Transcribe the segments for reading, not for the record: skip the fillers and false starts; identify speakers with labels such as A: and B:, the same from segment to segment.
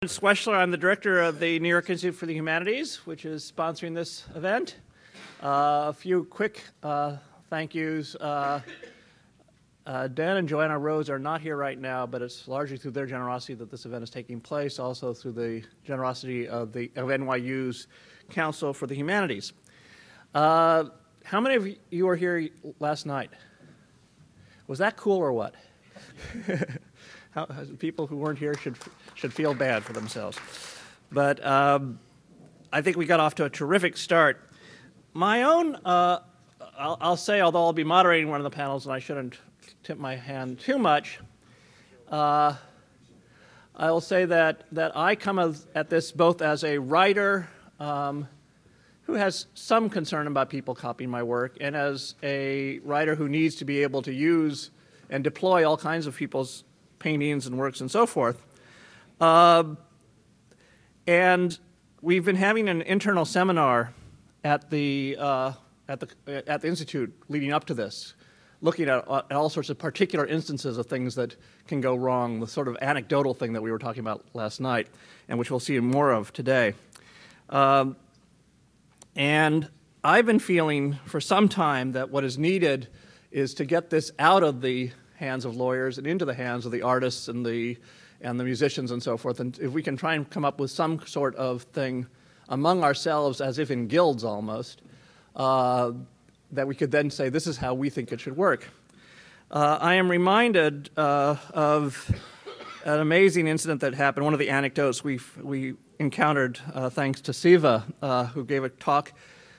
A: Schwechler. I'm the director of the New York Institute for the Humanities, which is sponsoring this event. A few quick thank yous. Dan and Joanna Rose are not here right now, but it's largely through their generosity that this event is taking place, also through the generosity of NYU's Council for the Humanities. How many of you were here last night? Was that cool or what? People who weren't here should feel bad for themselves. But I think we got off to a terrific start. My own, I'll say, although I'll be moderating one of the panels and I shouldn't tip my hand too much, I will say that I come at this both as a writer who has some concern about people copying my work, and as a writer who needs to be able to use and deploy all kinds of people's paintings and works and so forth. And we've been having an internal seminar at the Institute leading up to this, looking at all sorts of particular instances of things that can go wrong, the sort of anecdotal thing that we were talking about last night, and which we'll see more of today. And I've been feeling for some time that what is needed is to get this out of the hands of lawyers and into the hands of the artists and the musicians and so forth. And if we can try and come up with some sort of thing among ourselves, as if in guilds almost, that we could then say, this is how we think it should work. I am reminded of an amazing incident that happened, one of the anecdotes we encountered thanks to Siva, who gave a talk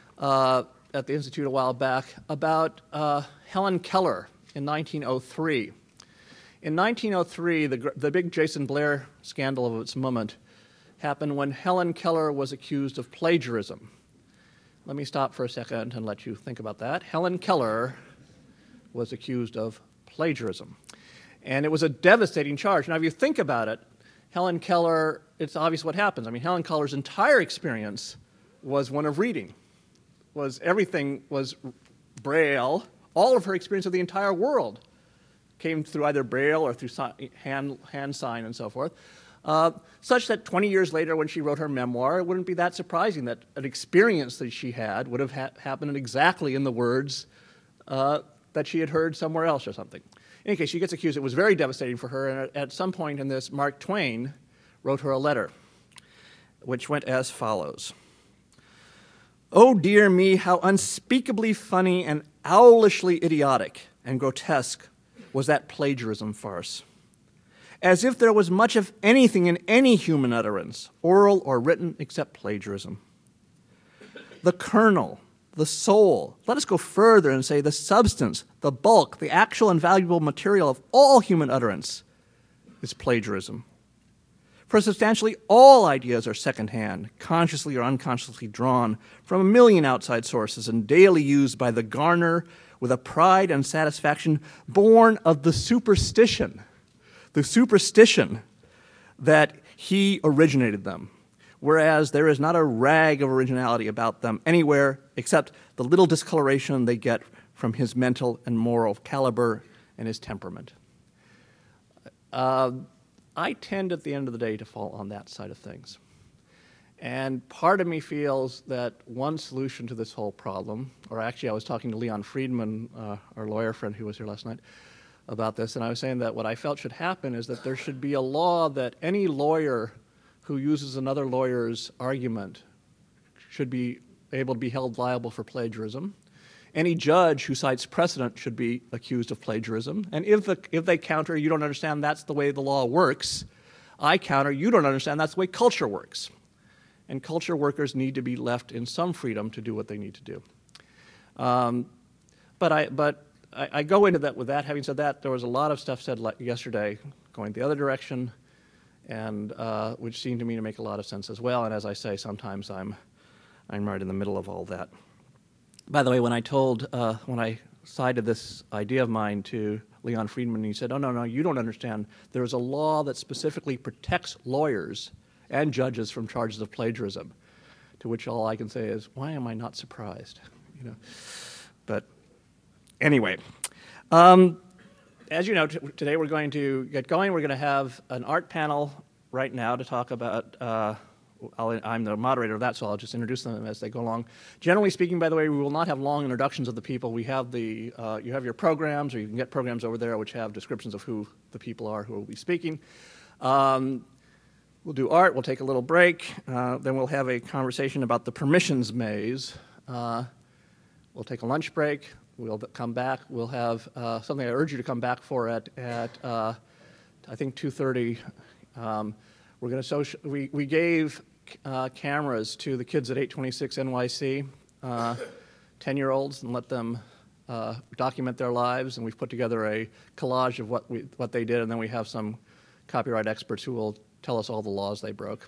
A: at the Institute a while back about Helen Keller in 1903. In 1903, the big Jason Blair scandal of its moment happened when Helen Keller was accused of plagiarism. Let me stop for a second and let you think about that. Helen Keller was accused of plagiarism. And it was a devastating charge. Now, if you think about it, Helen Keller, it's obvious what happens. I mean, Helen Keller's entire experience was one of reading. Everything was Braille. All of her experience of the entire world came through either Braille or through hand sign and so forth, such that 20 years later when she wrote her memoir, it wouldn't be that surprising that an experience that she had would have happened exactly in the words that she had heard somewhere else or something. In any case, she gets accused. It was very devastating for her, and at some point in this, Mark Twain wrote her a letter, which went as follows. Oh, dear me, how unspeakably funny and owlishly idiotic and grotesque was that plagiarism farce. As if there was much of anything in any human utterance, oral or written, except plagiarism. The kernel, the soul, let us go further and say the substance, the bulk, the actual and valuable material of all human utterance is plagiarism. For substantially all ideas are secondhand, consciously or unconsciously drawn from a million outside sources and daily used by the garner with a pride and satisfaction born of the superstition that he originated them, whereas there is not a rag of originality about them anywhere except the little discoloration they get from his mental and moral caliber and his temperament. I tend at the end of the day to fall on that side of things. And part of me feels that one solution to this whole problem, or actually I was talking to Leon Friedman, our lawyer friend who was here last night, about this, and I was saying that what I felt should happen is that there should be a law that any lawyer who uses another lawyer's argument should be able to be held liable for plagiarism. Any judge who cites precedent should be accused of plagiarism. And if they counter, you don't understand, that's the way the law works, I counter, you don't understand, that's the way culture works. And culture workers need to be left in some freedom to do what they need to do. But I go into that with that. Having said that, there was a lot of stuff said yesterday going the other direction, and which seemed to me to make a lot of sense as well. And as I say, sometimes I'm right in the middle of all that. By the way, when I cited this idea of mine to Leon Friedman, he said, oh, no, you don't understand. There's a law that specifically protects lawyers and judges from charges of plagiarism, to which all I can say is, why am I not surprised? But anyway, as you know, today we're going to get going. We're going to have an art panel right now to talk about, I'm the moderator of that, so I'll just introduce them as they go along. Generally speaking, by the way, we will not have long introductions of the people. We have you have your programs, or you can get programs over there which have descriptions of who the people are who will be speaking. We'll do art, we'll take a little break, then we'll have a conversation about the permissions maze. We'll take a lunch break, we'll come back, we'll have something I urge you to come back for at I think 2:30. We're going to we gave cameras to the kids at 826 NYC, 10-year-olds, and let them document their lives, and we've put together a collage of what they did, and then we have some copyright experts who will tell us all the laws they broke.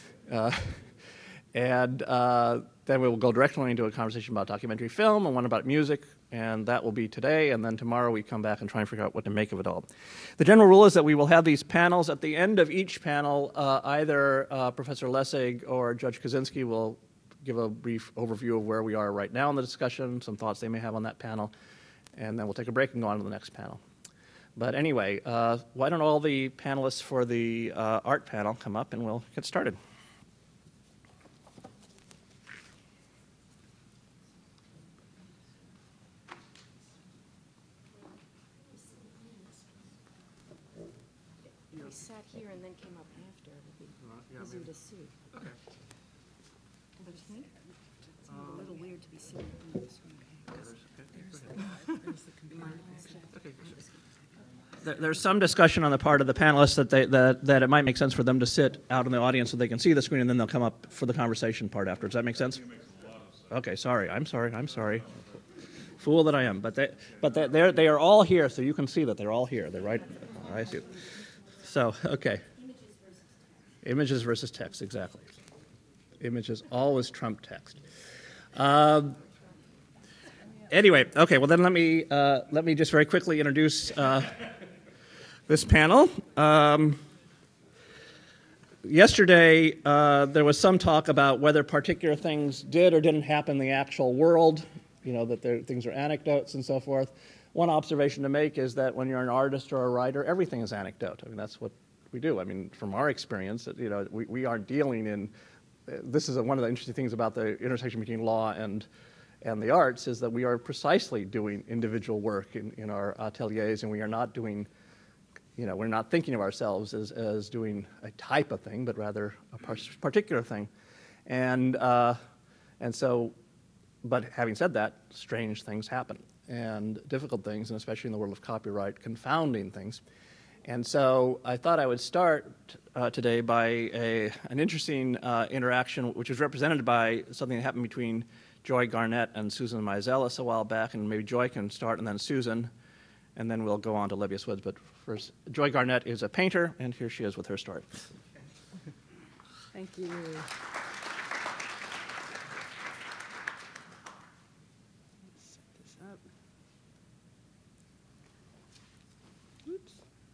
A: And then we will go directly into a conversation about documentary film and one about music, and that will be today, and then tomorrow we come back and try and figure out what to make of it all. The general rule is that we will have these panels. At the end of each panel, either Professor Lessig or Judge Kaczynski will give a brief overview of where we are right now in the discussion, some thoughts they may have on that panel, and then we'll take a break and go on to the next panel. But anyway, why don't all the panelists for the art panel come up and we'll get started.
B: We sat here and then came up after. It would be easier to see.
A: Okay.
B: Don't you think? It's a little weird to be sitting in this room. There's the computer.
A: There's some discussion on the part of the panelists that it might make sense for them to sit out in the audience so they can see the screen, and then they'll come up for the conversation part after. Does that make sense? Okay, sorry. I'm sorry. Fool that I am. But they are all here, so you can see that they're all here. They're right. I see. So, okay. Images versus text, exactly. Images always trump text. Anyway, okay. Well, then let me just very quickly introduce this panel. Yesterday, there was some talk about whether particular things did or didn't happen in the actual world. You know, that things are anecdotes and so forth. One observation to make is that when you're an artist or a writer, everything is anecdote. I mean, that's what we do. I mean, from our experience, you know, we aren't dealing in. This is one of the interesting things about the intersection between law and the arts is that we are precisely doing individual work in our ateliers, and we are not doing, you know, we're not thinking of ourselves as doing a type of thing, but rather a particular thing. And so, but having said that, strange things happen, and difficult things, and especially in the world of copyright, confounding things. And so I thought I would start today by an interesting interaction, which was represented by something that happened between Joy Garnett and Susan Meiselas a while back, and maybe Joy can start, and then Susan, and then we'll go on to Lebbeus Woods. But first, Joy Garnett is a painter, and here she is with her story.
B: Thank you. Let's set this up. Oops.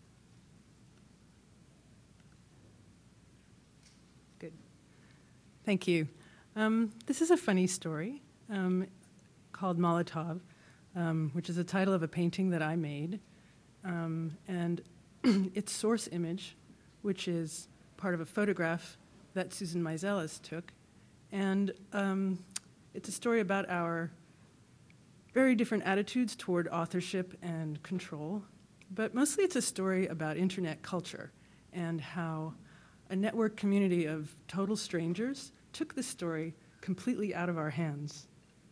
B: Good. Thank you. This is a funny story called Molotov, which is the title of a painting that I made. And its source image, which is part of a photograph that Susan Meiselas took. And it's a story about our very different attitudes toward authorship and control. But mostly it's a story about internet culture and how a network community of total strangers took this story completely out of our hands.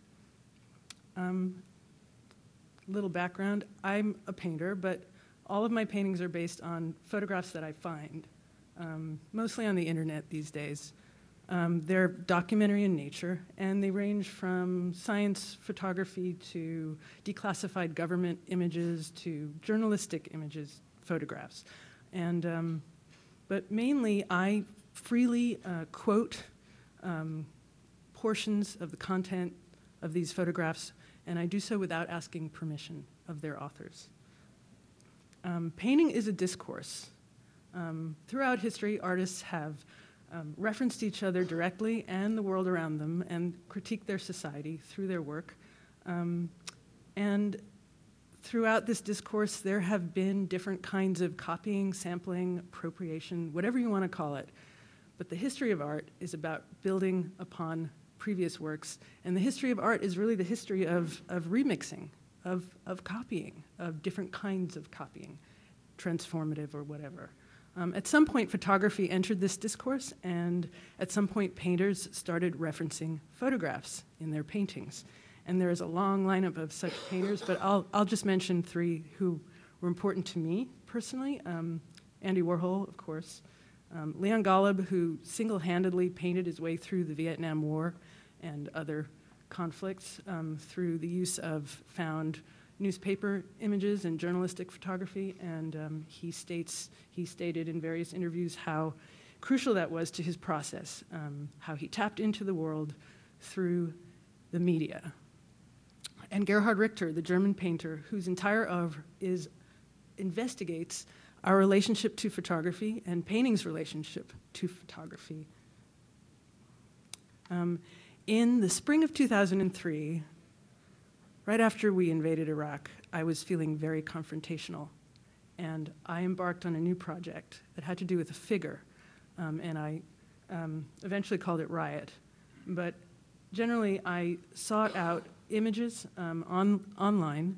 B: Little background, I'm a painter, but all of my paintings are based on photographs that I find, mostly on the internet these days. They're documentary in nature, and they range from science photography to declassified government images to journalistic images, photographs. And, but mainly I freely quote portions of the content of these photographs, and I do so without asking permission of their authors. Painting is a discourse. Throughout history, artists have referenced each other directly and the world around them and critiqued their society through their work. And throughout this discourse, there have been different kinds of copying, sampling, appropriation, whatever you want to call it. But the history of art is about building upon previous works, and the history of art is really the history of remixing, of copying, of different kinds of copying, transformative or whatever. At some point, photography entered this discourse, and at some point, painters started referencing photographs in their paintings. And there is a long lineup of such painters, but I'll just mention three who were important to me personally. Andy Warhol, of course. Leon Golub, who single-handedly painted his way through the Vietnam War and other conflicts through the use of found newspaper images and journalistic photography, and he stated in various interviews how crucial that was to his process, how he tapped into the world through the media. And Gerhard Richter, the German painter, whose entire oeuvre investigates our relationship to photography and painting's relationship to photography. In the spring of 2003, right after we invaded Iraq, I was feeling very confrontational, and I embarked on a new project that had to do with a figure, and I eventually called it Riot. But generally, I sought out images online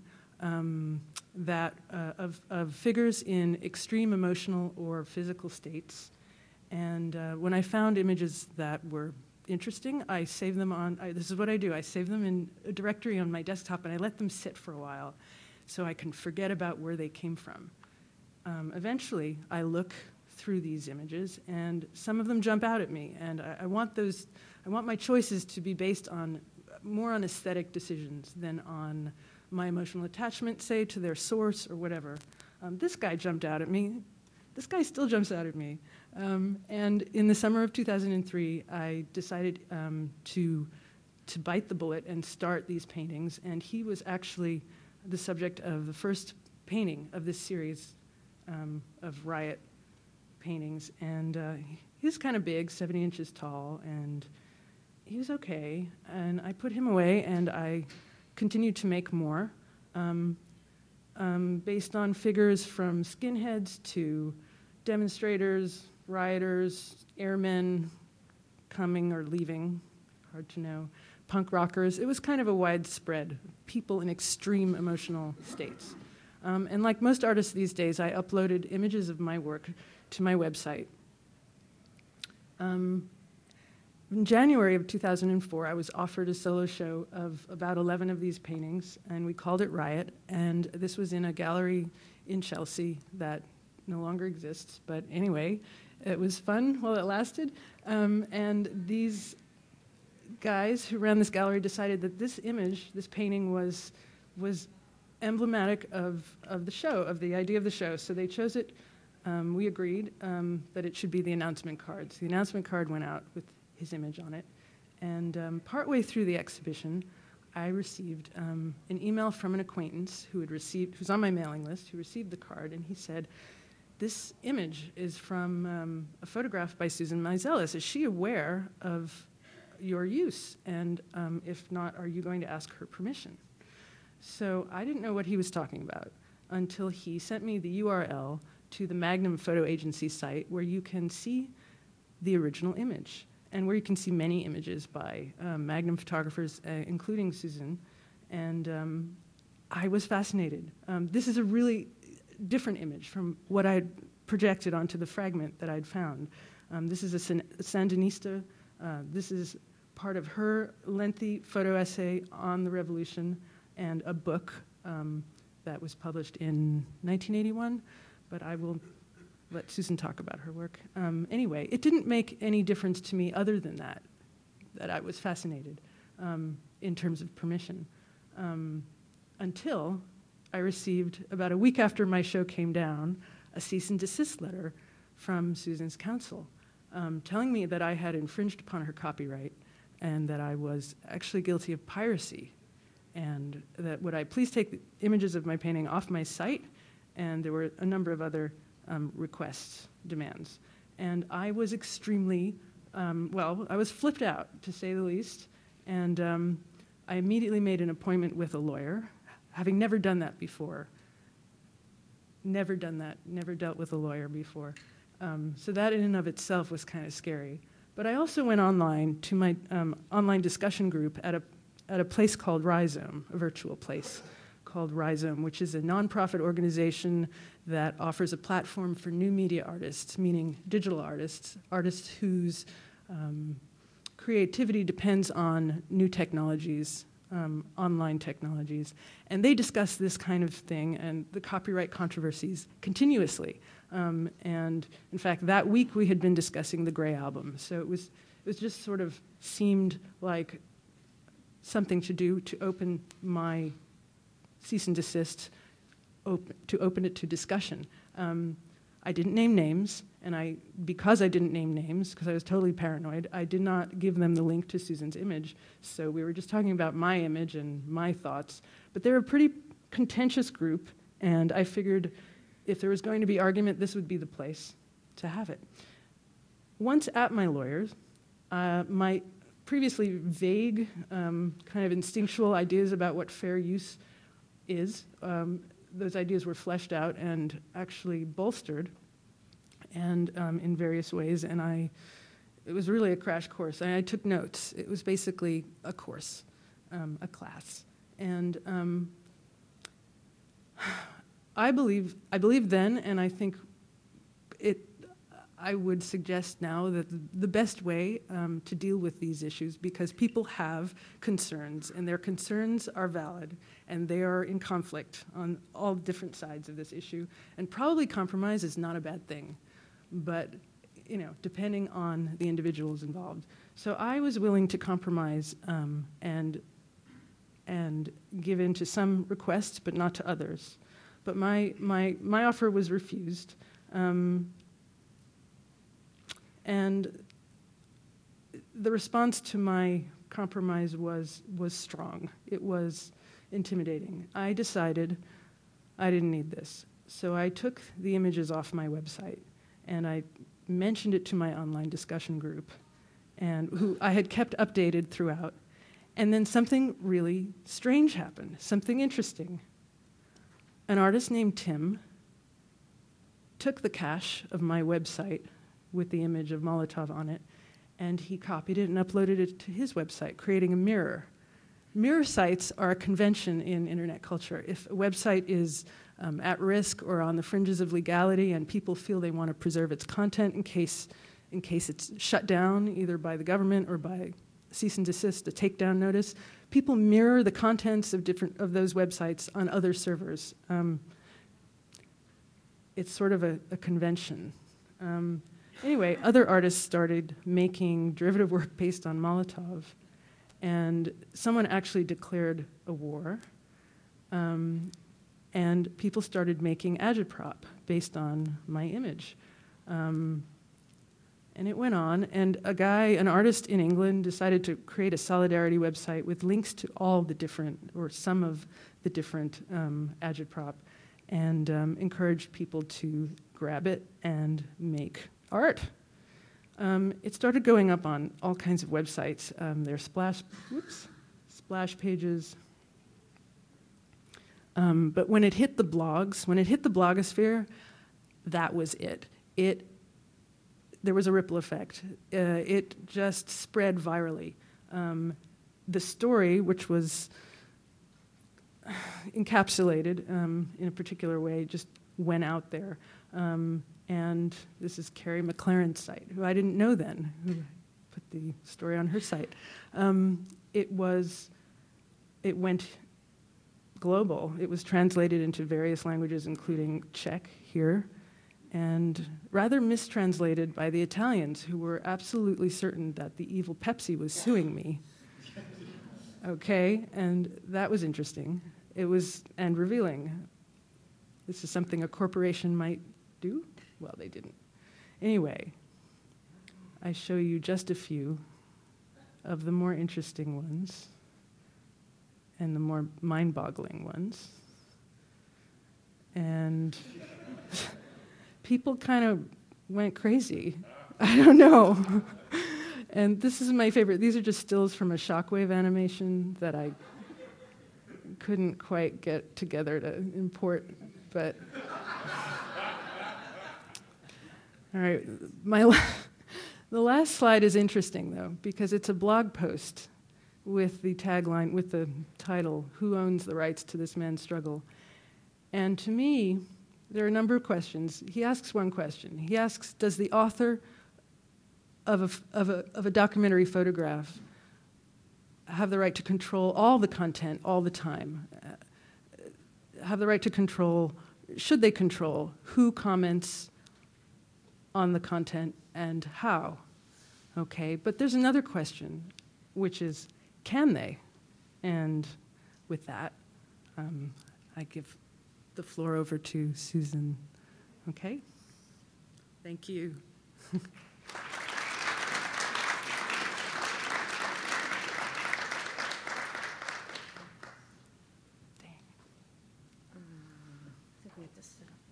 B: of figures in extreme emotional or physical states, and when I found images that were interesting, I save them on, this is what I do, I save them in a directory on my desktop and I let them sit for a while so I can forget about where they came from. Eventually, I look through these images and some of them jump out at me, and I want my choices to be based on more on aesthetic decisions than on my emotional attachment, say, to their source or whatever. This guy jumped out at me. This guy still jumps out at me. And in the summer of 2003, I decided to bite the bullet and start these paintings. And he was actually the subject of the first painting of this series of Riot paintings. And he was kind of big, 70 inches tall, and he was okay. And I put him away, and I continued to make more based on figures from skinheads to demonstrators, rioters, airmen coming or leaving, hard to know, punk rockers. It was kind of a widespread, people in extreme emotional states. And like most artists these days, I uploaded images of my work to my website. In January of 2004, I was offered a solo show of about 11 of these paintings, and we called it Riot, and this was in a gallery in Chelsea that no longer exists, but anyway, it was fun while it lasted. And these guys who ran this gallery decided that this image, this painting, was emblematic of the show, of the idea of the show. So they chose it. We agreed that it should be the announcement card. So the announcement card went out with his image on it. And partway through the exhibition, I received an email from an acquaintance who's on my mailing list, who received the card, and he said, "This image is from a photograph by Susan Meiselas. Is she aware of your use? And if not, are you going to ask her permission?" So I didn't know what he was talking about until he sent me the URL to the Magnum Photo Agency site where you can see the original image and where you can see many images by Magnum photographers, including Susan. And I was fascinated. This is a really different image from what I'd projected onto the fragment that I'd found. This is a Sandinista. This is part of her lengthy photo essay on the revolution and a book that was published in 1981, but I will let Susan talk about her work. Anyway, it didn't make any difference to me other than that I was fascinated in terms of permission, until I received, about a week after my show came down, a cease and desist letter from Susan's counsel telling me that I had infringed upon her copyright and that I was actually guilty of piracy, and that would I please take the images of my painting off my site, and there were a number of other requests, demands. And I was extremely, I was flipped out, to say the least, and I immediately made an appointment with a lawyer, having never done that before. Never done that, never dealt with a lawyer before. So that in and of itself was kind of scary. But I also went online to my online discussion group at a place called Rhizome, a virtual place called Rhizome, which is a nonprofit organization that offers a platform for new media artists, meaning digital artists, artists whose creativity depends on new technologies, online technologies. And they discuss this kind of thing and the copyright controversies continuously. And in fact, that week we had been discussing the Grey Album. So it was just sort of seemed like something to do to open my cease and desist, to open it to discussion. I didn't name names, and because I didn't name names, because I was totally paranoid, I did not give them the link to Susan's image. So we were just talking about my image and my thoughts. But they're a pretty contentious group, and I figured if there was going to be argument, this would be the place to have it. Once at my lawyer's, my previously vague, kind of instinctual ideas about what fair use is, those ideas were fleshed out and actually bolstered, and in various ways. And it was really a crash course. I took notes. It was basically a course, a class, and I believe then, and I think I would suggest now that the best way to deal with these issues, because people have concerns, and their concerns are valid, and they are in conflict on all different sides of this issue, and probably compromise is not a bad thing, but depending on the individuals involved. So I was willing to compromise and give in to some requests, but not to others. But my offer was refused. And the response to my compromise was strong. It was intimidating. I decided I didn't need this. So I took the images off my website, and I mentioned it to my online discussion group, and who I had kept updated throughout. And then something really strange happened, something interesting. An artist named Tim took the cache of my website with the image of Molotov on it, and he copied it and uploaded it to his website, creating a mirror. Mirror sites are a convention in internet culture. If a website is at risk or on the fringes of legality and people feel they want to preserve its content in case it's shut down either by the government or by cease and desist, a takedown notice, people mirror the contents of those websites on other servers. It's sort of a convention. Anyway, other artists started making derivative work based on Molotov, and someone actually declared a war, and people started making agitprop based on my image. And it went on, and an artist in England, decided to create a solidarity website with links to all the different, or some of the different agitprop, and encouraged people to grab it and make art. It started going up on all kinds of websites. There are splash pages. But when it hit the blogs, when it hit the blogosphere, that was it. There was a ripple effect. It just spread virally. The story, which was encapsulated in a particular way, just went out there. And this is Carrie McLaren's site, who I didn't know then, who put the story on her site. It went global. It was translated into various languages, including Czech here, and rather mistranslated by the Italians, who were absolutely certain that the evil Pepsi was suing me. Okay, and that was interesting. And revealing. This is something a corporation might do? Well, they didn't. Anyway, I show you just a few of the more interesting ones and the more mind-boggling ones. And people kind of went crazy. I don't know. And this is my favorite. These are just stills from a Shockwave animation that I couldn't quite get together to import, but all right. The last slide is interesting, though, because it's a blog post with the tagline, with the title, "Who Owns the Rights to This Man's Struggle?" And to me, there are a number of questions. He asks one question. He asks, does the author of a documentary photograph have the right to control all the content all the time? Have the right to control, should they control who comments on the content and how? Okay, but there's another question, which is, can they? And with that, I give the floor over to Susan. Okay? Thank you.
C: I think we have to sit up.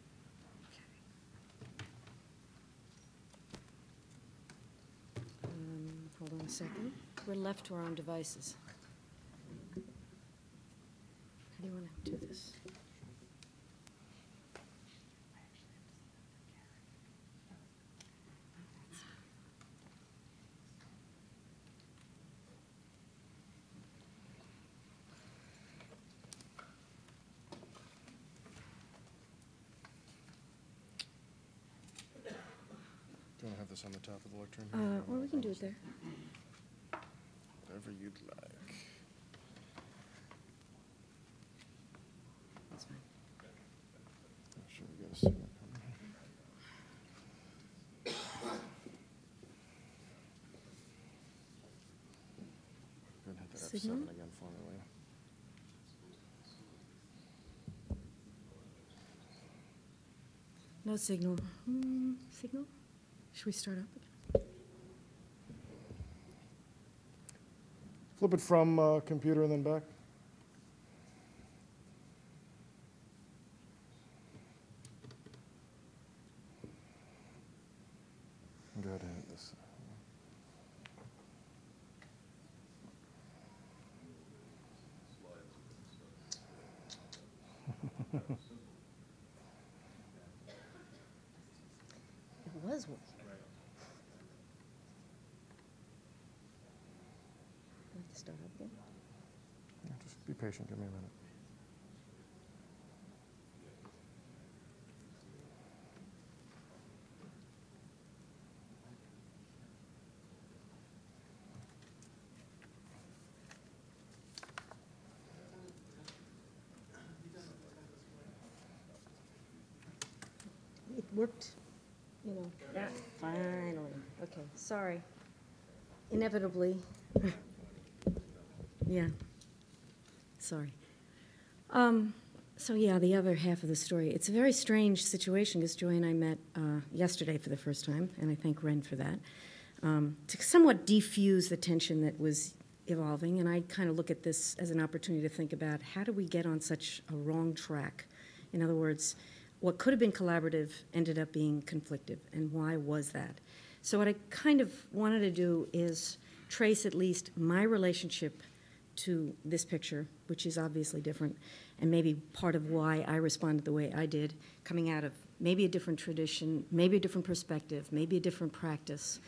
C: Okay. Hold on a second. We're left to our own devices. How do you want to do this?
D: Do you want to have this on the top of the lectern?
C: Or we can do it there.
D: Whatever you'd like.
C: That's fine.
D: Make sure we get a signal coming here. Go ahead and hit that
C: Signal?
D: F7 again for me, will you?
C: No signal. Signal? Should we start up again?
D: Flip it from computer and then back. Go ahead and hit this.
C: It was working. Do I have to start up again?
D: Yeah, just be patient. Give me a minute.
C: It worked, you know. Yeah, finally. Okay, sorry. Inevitably. Yeah. Sorry. So yeah, the other half of the story. It's a very strange situation because Joy and I met yesterday for the first time, and I thank Ren for that, to somewhat defuse the tension that was evolving. And I kind of look at this as an opportunity to think about how do we get on such a wrong track? In other words, what could have been collaborative ended up being conflictive, and why was that? So what I kind of wanted to do is trace at least my relationship to this picture, which is obviously different, and maybe part of why I responded the way I did, coming out of maybe a different tradition, maybe a different perspective, maybe a different practice.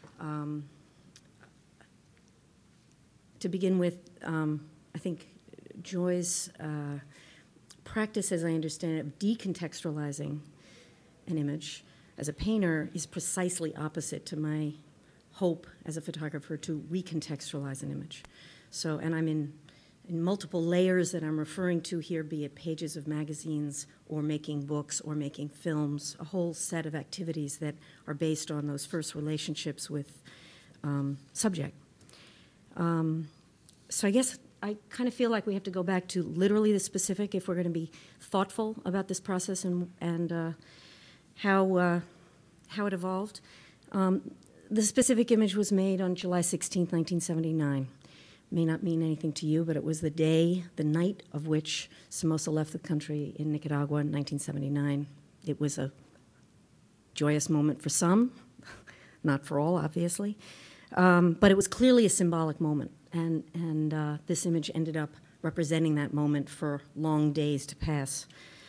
C: To begin with, I think Joy's practice, as I understand it, of decontextualizing an image as a painter is precisely opposite to my hope as a photographer to recontextualize an image. So, and I'm in multiple layers that I'm referring to here, be it pages of magazines or making books or making films, a whole set of activities that are based on those first relationships with subject. So I guess I kind of feel like we have to go back to literally the specific if we're going to be thoughtful about this process and how it evolved. The specific image was made on July 16th, 1979. May not mean anything to you, but it was the night of which Somoza left the country in Nicaragua in 1979. It was a joyous moment for some, not for all, obviously. But it was clearly a symbolic moment, and this image ended up representing that moment for long days to pass.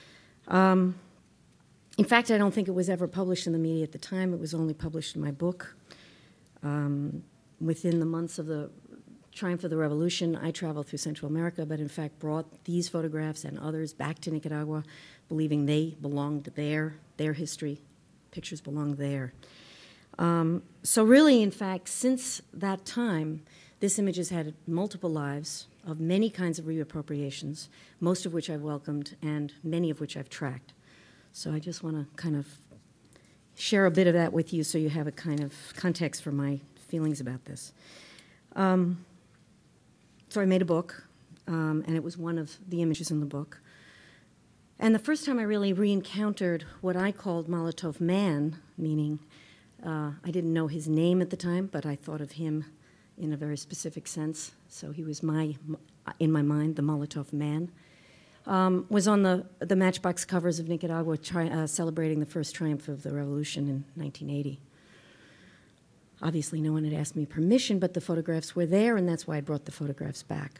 C: In fact, I don't think it was ever published in the media at the time. It was only published in my book. Within the months of the triumph of the revolution, I traveled through Central America, but in fact brought these photographs and others back to Nicaragua, believing they belonged there, their history, pictures belonged there. So really, in fact, since that time, this image has had multiple lives of many kinds of reappropriations, most of which I've welcomed and many of which I've tracked. So I just want to kind of share a bit of that with you so you have a kind of context for my feelings about this. So I made a book, and it was one of the images in the book. And the first time I really re-encountered what I called Molotov Man, meaning I didn't know his name at the time, but I thought of him in a very specific sense. So he was in my mind, the Molotov Man. Was on the Matchbox covers of Nicaragua celebrating the first triumph of the revolution in 1980. Obviously, no one had asked me permission, but the photographs were there, and that's why I brought the photographs back.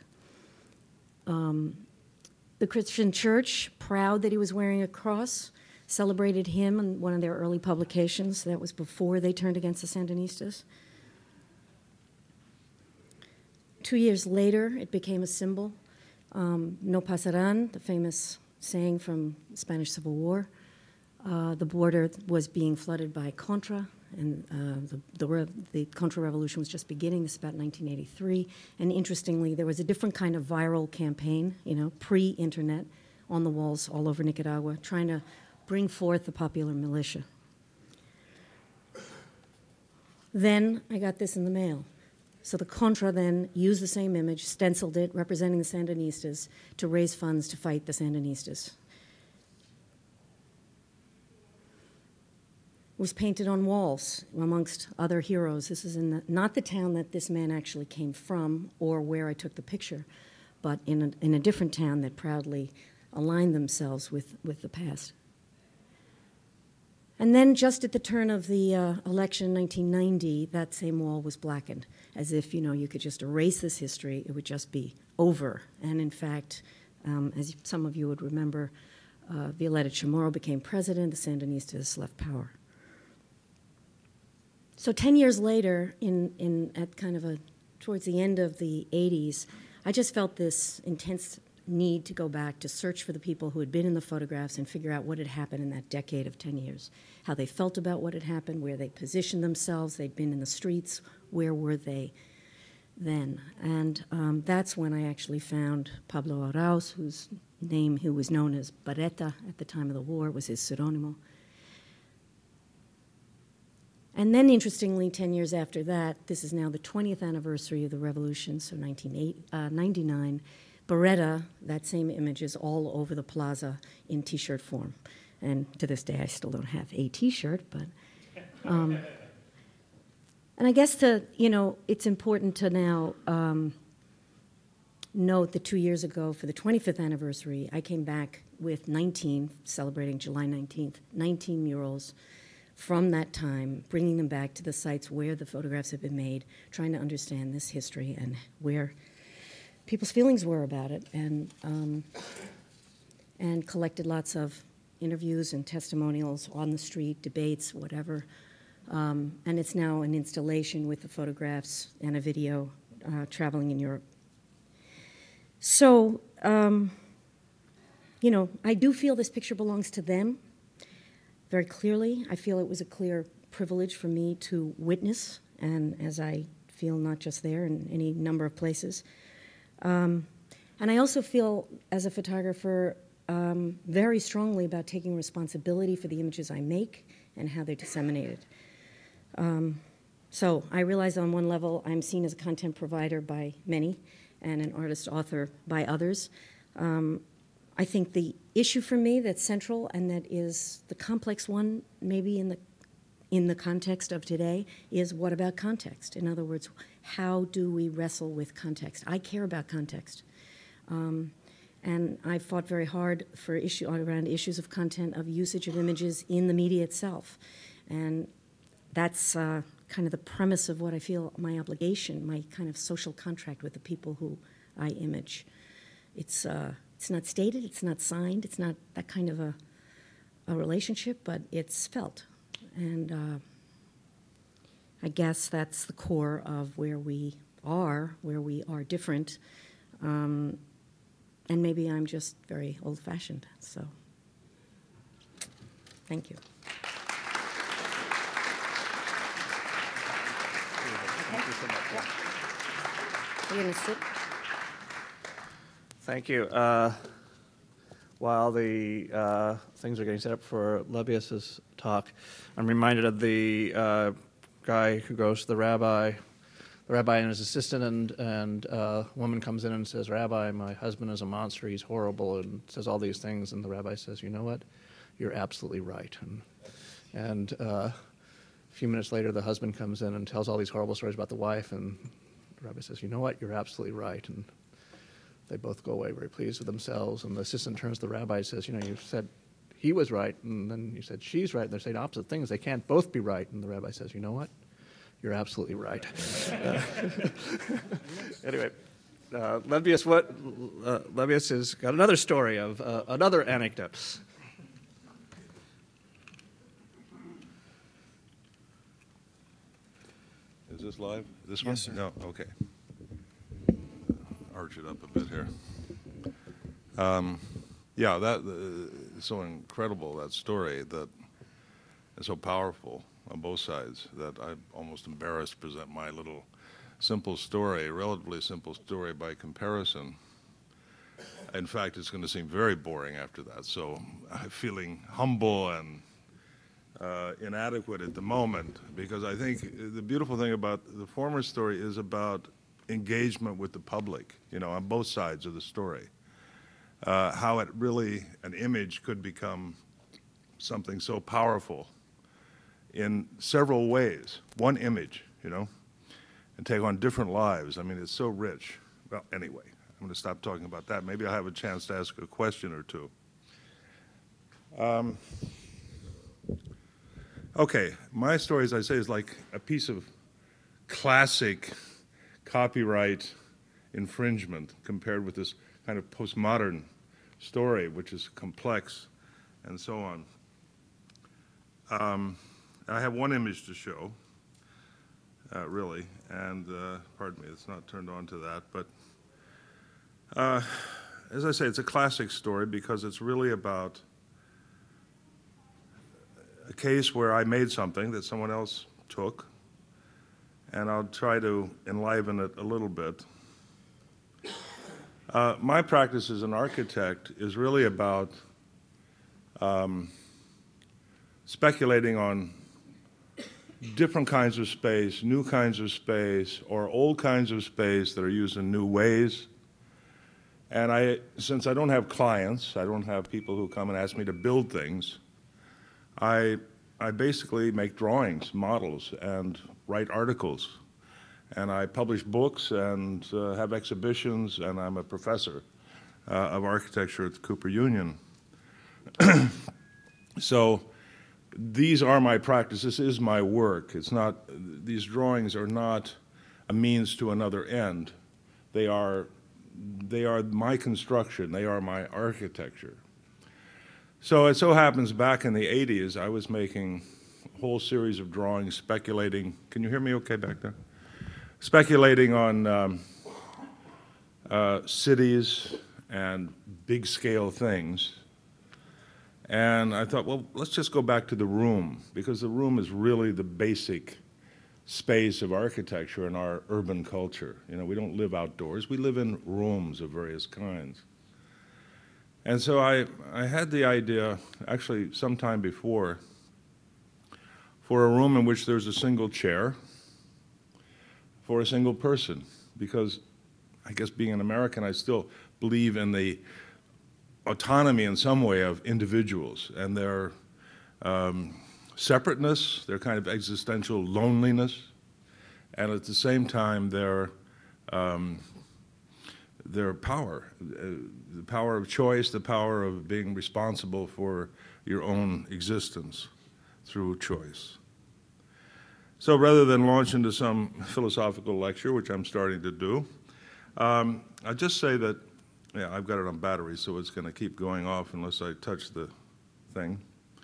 C: The Christian Church, proud that he was wearing a cross, celebrated him in one of their early publications. That was before they turned against the Sandinistas. 2 years later, it became a symbol. No pasaran, the famous saying from the Spanish Civil War. The border was being flooded by Contra, and the Contra-revolution was just beginning. This is about 1983. And interestingly, there was a different kind of viral campaign, pre-internet, on the walls all over Nicaragua, trying to bring forth the popular militia. Then I got this in the mail. So the Contra then used the same image, stenciled it, representing the Sandinistas, to raise funds to fight the Sandinistas. It was painted on walls, amongst other heroes. This is not the town that this man actually came from or where I took the picture, but in a different town that proudly aligned themselves with the past. And then just at the turn of the election in 1990, that same wall was blackened, as if, you could just erase this history, it would just be over. And in fact, as some of you would remember, Violeta Chamorro became president, the Sandinistas left power. So 10 years later, towards the end of the 80s, I just felt this intense need to go back to search for the people who had been in the photographs and figure out what had happened in that decade of 10 years, how they felt about what had happened, where they positioned themselves, they'd been in the streets, where were they then? And that's when I actually found Pablo Arauz, who was known as Barreta at the time of the war, was his pseudonymous. And then, interestingly, 10 years after that, this is now the 20th anniversary of the revolution, so 1999, Barreta, that same image, is all over the plaza in T-shirt form. And to this day, I still don't have a T-shirt, but... and I guess it's important to now note that 2 years ago, for the 25th anniversary, I came back with 19, celebrating July 19th, 19 murals from that time, bringing them back to the sites where the photographs have been made, trying to understand this history and where people's feelings were about it, and collected lots of interviews and testimonials on the street, debates, whatever. And it's now an installation with the photographs and a video traveling in Europe. So, I do feel this picture belongs to them very clearly. I feel it was a clear privilege for me to witness, and as I feel not just there, in any number of places. And I also feel, as a photographer, very strongly about taking responsibility for the images I make and how they're disseminated. So I realize on one level I'm seen as a content provider by many and an artist-author by others. I think the issue for me that's central and that is the complex one, maybe in the context of today, is what about context? In other words, how do we wrestle with context? I care about context. And I fought very hard for around issues of content, of usage of images in the media itself. And that's kind of the premise of what I feel my obligation, my kind of social contract with the people who I image. it's not stated, it's not signed, it's not that kind of a relationship, but it's felt. And I guess that's the core of where we are different. And maybe I'm just very old-fashioned, so thank you.
A: Thank you so much.
C: You're going to sit?
A: Thank you. While the things are getting set up for Lebbeus's talk, I'm reminded of the guy who goes to the rabbi and his assistant, and a woman comes in and says, "Rabbi, my husband is a monster, he's horrible," and says all these things, and the rabbi says, "You know what? You're absolutely right." And a few minutes later, the husband comes in and tells all these horrible stories about the wife, and the rabbi says, "You know what? You're absolutely right." And they both go away very pleased with themselves, and the assistant turns to the rabbi and says, "You know, you said he was right, and then you said she's right, and they're saying opposite things. They can't both be right." And the rabbi says, "You know what? You're absolutely right." Anyway, Lebbeus has got another story of another anecdote.
E: Is this live? This one?
F: Yes, sir.
E: No? Okay. Arch it up a bit here. Yeah, that is so incredible, that story, that is so powerful on both sides, that I'm almost embarrassed to present my little simple story, relatively simple story by comparison. In fact, it's going to seem very boring after that, so I'm feeling humble and inadequate at the moment, because I think the beautiful thing about the former story is about engagement with the public, you know, on both sides of the story. How it really, an image could become something so powerful in several ways. One image, you know, and take on different lives. I mean, it's so rich. Well, anyway, I'm going to stop talking about that. Maybe I'll have a chance to ask a question or two. Okay, my story, as I say, is like a piece of classic copyright infringement compared with this kind of postmodern story, which is complex and so on. I have one image to show, really, and pardon me, it's not turned on to that, but as I say, it's a classic story because it's really about a case where I made something that someone else took, and I'll try to enliven it a little bit. My practice as an architect is really about speculating on different kinds of space, new kinds of space, or old kinds of space that are used in new ways. And since I don't have clients, I don't have people who come and ask me to build things, I basically make drawings, models, and write articles. And I publish books and have exhibitions, and I'm a professor of architecture at the Cooper Union. So these are my practice. This is my work. It's not, these drawings are not a means to another end. They are my construction. They are my architecture. So it so happens back in the 80s, I was making a whole series of drawings speculating. Can you hear me okay back there? Speculating on cities and big-scale things. And I thought, well, let's just go back to the room, because the room is really the basic space of architecture in our urban culture. You know, we don't live outdoors. We live in rooms of various kinds. And so I had the idea, actually sometime before, for a room in which there's a single chair for a single person, because I guess being an American, I still believe in the autonomy in some way of individuals and their separateness, their kind of existential loneliness, and at the same time their power, the power of choice, the power of being responsible for your own existence through choice. So rather than launch into some philosophical lecture, which I'm starting to do, I'll just say that Yeah, I've got it on battery, so it's going to keep going off unless I touch the thing.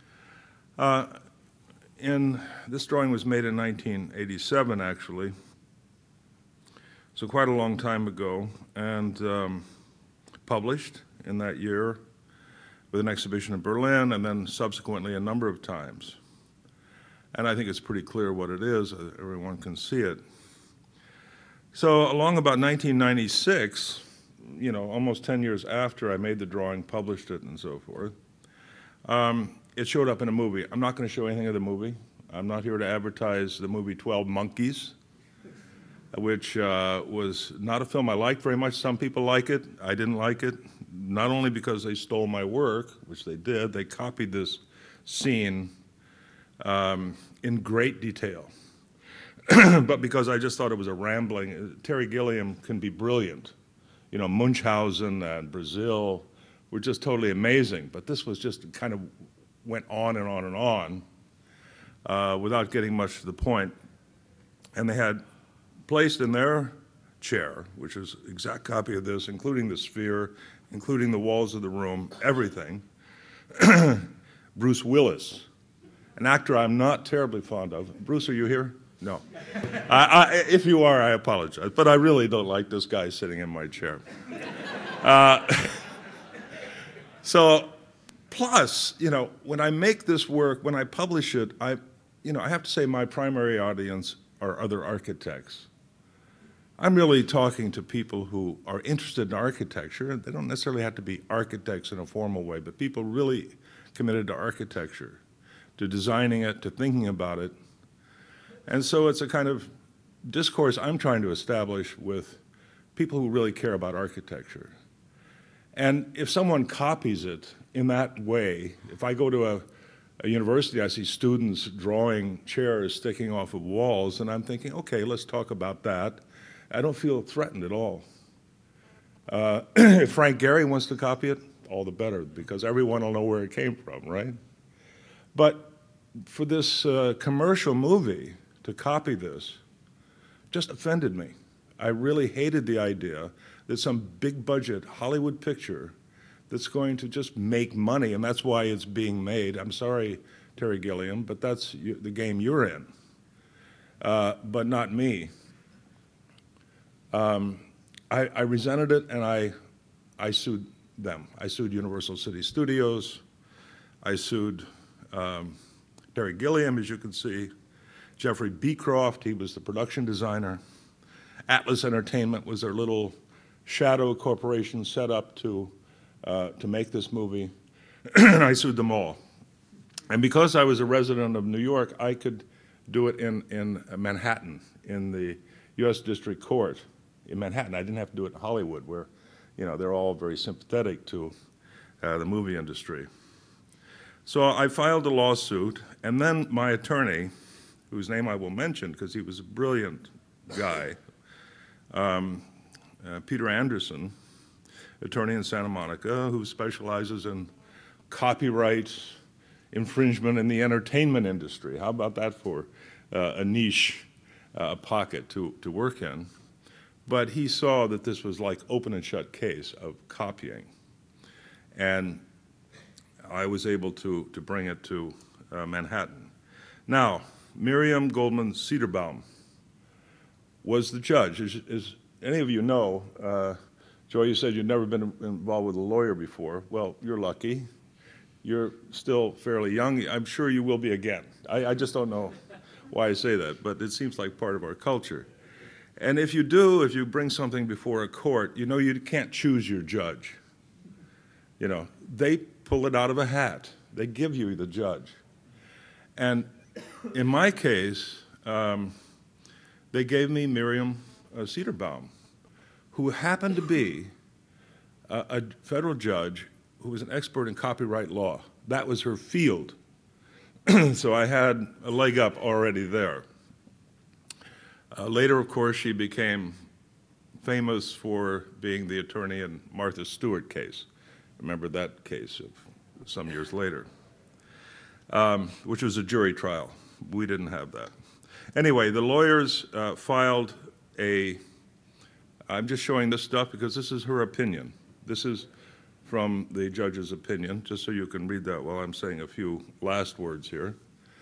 E: This drawing was made in 1987, actually, so quite a long time ago, and published in that year with an exhibition in Berlin, and then subsequently a number of times. And I think it's pretty clear what it is. Everyone can see it. So along about 1996, almost 10 years after I made the drawing, published it, and so forth, it showed up in a movie. I'm not going to show anything of the movie. I'm not here to advertise the movie 12 Monkeys, which was not a film I liked very much. Some people like it. I didn't like it, not only because they stole my work, which they did, they copied this scene in great detail, but because I just thought it was a rambling. Terry Gilliam can be brilliant. Munchausen and Brazil were just totally amazing, but this was just kind of went on and on and on without getting much to the point. And they had placed in their chair, which is an exact copy of this, including the sphere, including the walls of the room, everything, Bruce Willis, an actor I'm not terribly fond of. Bruce, are you here? No. If you are, I apologize, but I really don't like this guy sitting in my chair. So, plus, when I make this work, when I publish it, I have to say my primary audience are other architects. I'm really talking to people who are interested in architecture. They don't necessarily have to be architects in a formal way, but people really committed to architecture, to designing it, to thinking about it. And so it's a kind of discourse I'm trying to establish with people who really care about architecture. And if someone copies it in that way, if I go to a university, I see students drawing chairs sticking off of walls, and I'm thinking, okay, let's talk about that. I don't feel threatened at all. If Frank Gehry wants to copy it, all the better, because everyone will know where it came from, right? But for this commercial movie to copy this just offended me. I really hated the idea that some big budget Hollywood picture that's going to just make money, and that's why it's being made. I'm sorry, Terry Gilliam, but that's the game you're in, but not me. I resented it, and I sued them. I sued Universal City Studios. I sued Terry Gilliam, as you can see. Jeffrey Beecroft, he was the production designer. Atlas Entertainment was their little shadow corporation set up to make this movie. And I sued them all. And because I was a resident of New York, I could do it in Manhattan, in the U.S. District Court in Manhattan. I didn't have to do it in Hollywood, where they're all very sympathetic to the movie industry. So I filed a lawsuit, and then my attorney, whose name I will mention because he was a brilliant guy, Peter Anderson, attorney in Santa Monica, who specializes in copyright infringement in the entertainment industry. How about that for a niche pocket to work in? But he saw that this was like open and shut case of copying. And I was able to bring it to Manhattan. Now, Miriam Goldman Cederbaum was the judge. As any of you know, Joy, you said you'd never been involved with a lawyer before. Well, you're lucky. You're still fairly young. I'm sure you will be again. I just don't know why I say that, but it seems like part of our culture. And if you do, if you bring something before a court, you can't choose your judge. They pull it out of a hat. They give you the judge. And in my case, they gave me Miriam Cederbaum, who happened to be a federal judge who was an expert in copyright law. That was her field. So I had a leg up already there. Later, of course, she became famous for being the attorney in Martha Stewart case. Remember that case of some years later, which was a jury trial. We didn't have that. Anyway, the lawyers filed I'm just showing this stuff because this is her opinion. This is from the judge's opinion, just so you can read that while I'm saying a few last words here.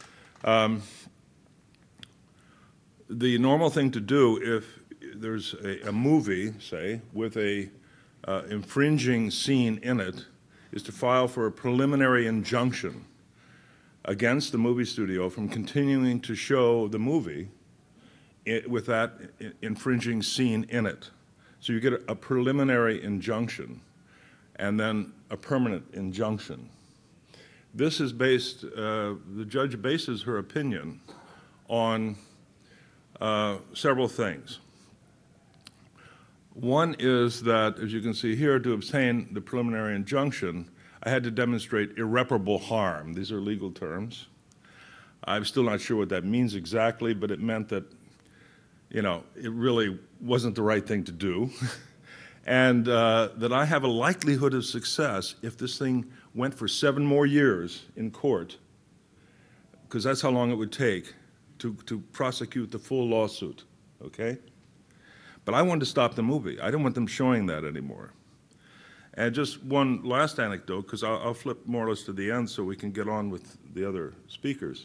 E: The normal thing to do if there's a movie, say, with a infringing scene in it, is to file for a preliminary injunction against the movie studio from continuing to show the movie with that infringing scene in it. So you get a preliminary injunction and then a permanent injunction. This is based, the judge bases her opinion on several things. One is that, as you can see here, to obtain the preliminary injunction, I had to demonstrate irreparable harm. These are legal terms. I'm still not sure what that means exactly, but it meant that, you know, it really wasn't the right thing to do. And that I have a likelihood of success if this thing went for 7 more years in court, because that's how long it would take to prosecute the full lawsuit, okay? But I wanted to stop the movie. I didn't want them showing that anymore. And just one last anecdote, because I'll flip more or less to the end so we can get on with the other speakers,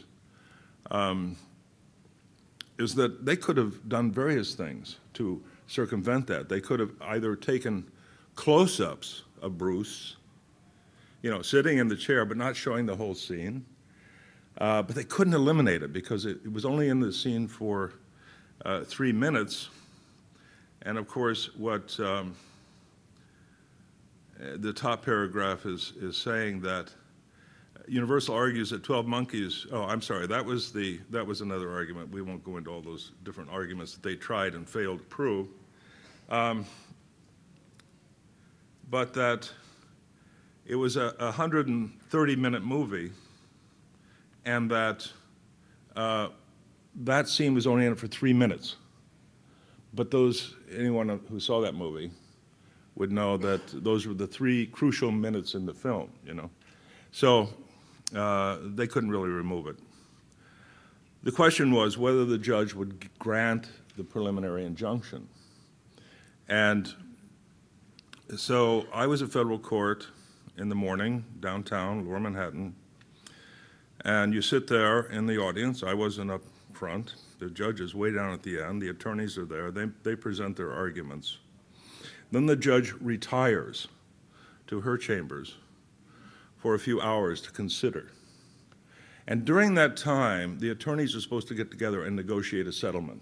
E: is that they could have done various things to circumvent that. They could have either taken close-ups of Bruce, you know, sitting in the chair but not showing the whole scene, but they couldn't eliminate it because it was only in the scene for 3 minutes. And of course, what the top paragraph is saying that Universal argues that 12 Monkeys, oh, I'm sorry, that was another argument. We won't go into all those different arguments that they tried and failed to prove. But that it was a 130-minute movie, and that that scene was only in it for 3 minutes. But anyone who saw that movie would know that those were the 3 crucial minutes in the film, you know. So they couldn't really remove it. The question was whether the judge would grant the preliminary injunction. And so I was at federal court in the morning, downtown, Lower Manhattan, and you sit there in the audience. I wasn't up front. The judge is way down at the end. The attorneys are there. They present their arguments. Then the judge retires to her chambers for a few hours to consider. And during that time, the attorneys are supposed to get together and negotiate a settlement.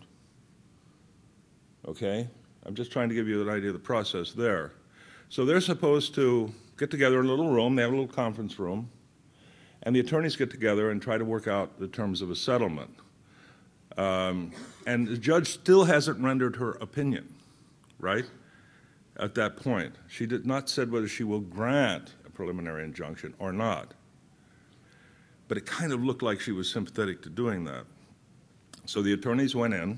E: Okay? I'm just trying to give you an idea of the process there. So they're supposed to get together in a little room. They have a little conference room. And the attorneys get together and try to work out the terms of a settlement. And the judge still hasn't rendered her opinion, right, at that point. She did not said whether she will grant a preliminary injunction or not. But it kind of looked like she was sympathetic to doing that. So the attorneys went in, and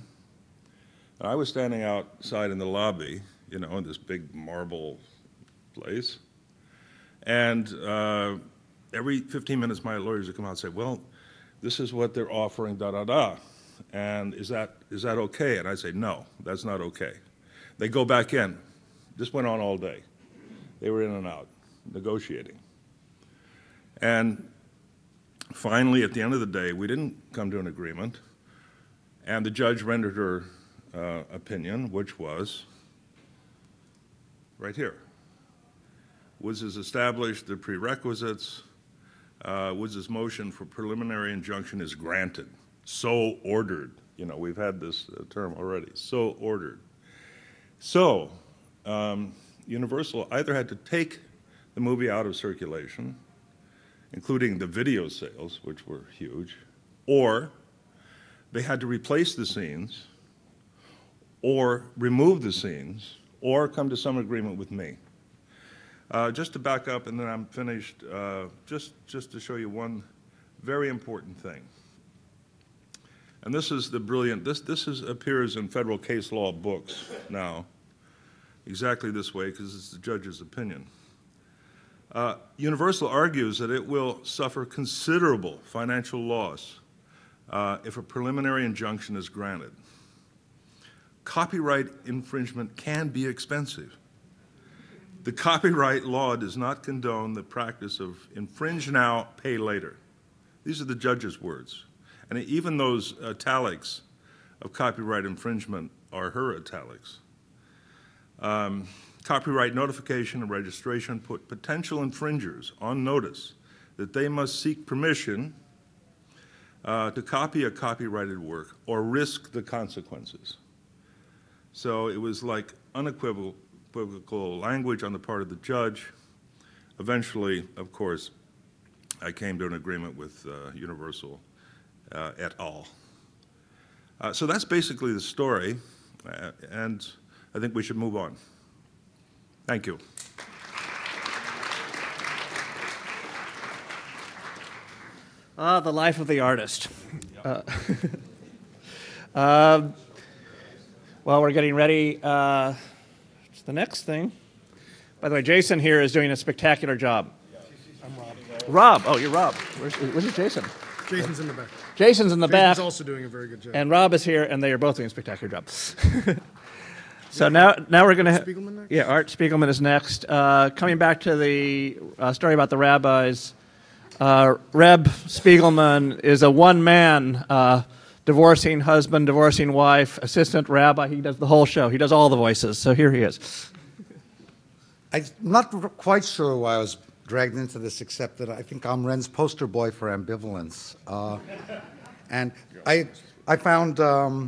E: I was standing outside in the lobby, you know, in this big marble place. And every 15 minutes, my lawyers would come out and say, well, this is what they're offering, da-da-da. And is that okay? And I say, no, that's not okay. They go back in. This went on all day. They were in and out, negotiating. And finally, at the end of the day, we didn't come to an agreement. And the judge rendered her opinion, which was right here. Woods has established the prerequisites. Woods' motion for preliminary injunction is granted. So ordered. You know, we've had this term already. So ordered. So Universal either had to take the movie out of circulation, including the video sales, which were huge, or they had to replace the scenes, or remove the scenes, or come to some agreement with me. Just to back up, and then I'm finished, just to show you one very important thing. And this is the brilliant, this appears in federal case law books now, exactly this way, because it's the judge's opinion. Universal argues that it will suffer considerable financial loss if a preliminary injunction is granted. Copyright infringement can be expensive. The copyright law does not condone the practice of infringe now, pay later. These are the judge's words. And even those italics of copyright infringement are her italics. Copyright notification and registration put potential infringers on notice that they must seek permission to copy a copyrighted work or risk the consequences. So it was like unequivocal language on the part of the judge. Eventually, of course, I came to an agreement with Universal et al. So that's basically the story, and I think we should move on. Thank you.
A: The life of the artist. Well, we're getting ready. The next thing. By the way, Jason here is doing a spectacular job.
D: I'm Rob.
A: Rob. Oh, you're Rob. Where's Jason?
D: Jason's in the back.
A: Jason's in the back.
D: Jason's also doing a very good job.
A: And Rob is here, and they are both doing a spectacular job. So now we're going to...
D: Spiegelman next?
A: Yeah, Art Spiegelman is next. Coming back to the story about the rabbis, Reb Spiegelman is a one-man divorcing husband, divorcing wife, assistant rabbi. He does the whole show. He does all the voices. So here he is.
F: I'm not quite sure why I was dragged into this, except that I think I'm Ren's poster boy for ambivalence. And I found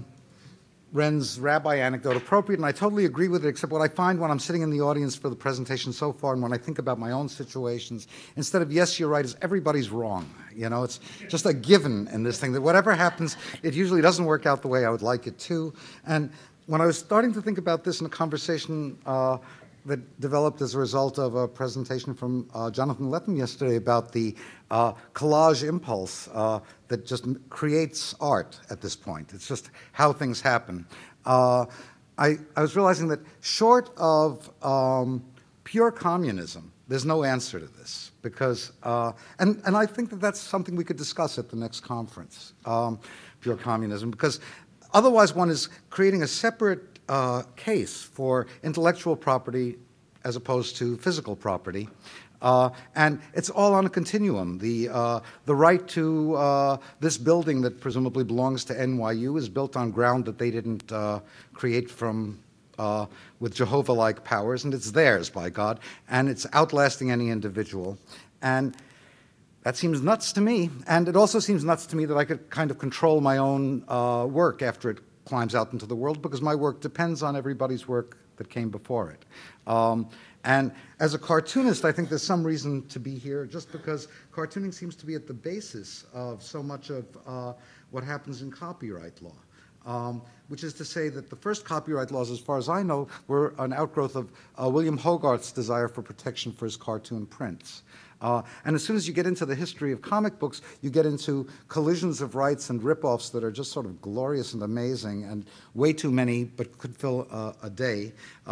F: Ren's rabbi anecdote appropriate, and I totally agree with it, except what I find when I'm sitting in the audience for the presentation so far, and when I think about my own situations, instead of yes, you're right, is everybody's wrong. You know, it's just a given in this thing that whatever happens, it usually doesn't work out the way I would like it to. And when I was starting to think about this in a conversation that developed as a result of a presentation from Jonathan Lethem yesterday about the collage impulse that just creates art at this point. It's just how things happen. I was realizing that short of pure communism, there's no answer to this because, and I think that that's something we could discuss at the next conference, pure communism, because otherwise one is creating a separate case for intellectual property as opposed to physical property. And it's all on a continuum. The right to this building that presumably belongs to NYU is built on ground that they didn't create from with Jehovah-like powers, and it's theirs, by God, and it's outlasting any individual. And that seems nuts to me. And it also seems nuts to me that I could kind of control my own work after it climbs out into the world, because my work depends on everybody's work that came before it. And as a cartoonist, I think there's some reason to be here, just because cartooning seems to be at the basis of so much of what happens in copyright law. Which is to say that the first copyright laws, as far as I know, were an outgrowth of William Hogarth's desire for protection for his cartoon prints. And as soon as you get into the history of comic books, you get into collisions of rights and rip-offs that are just sort of glorious and amazing, and way too many, but could fill a day.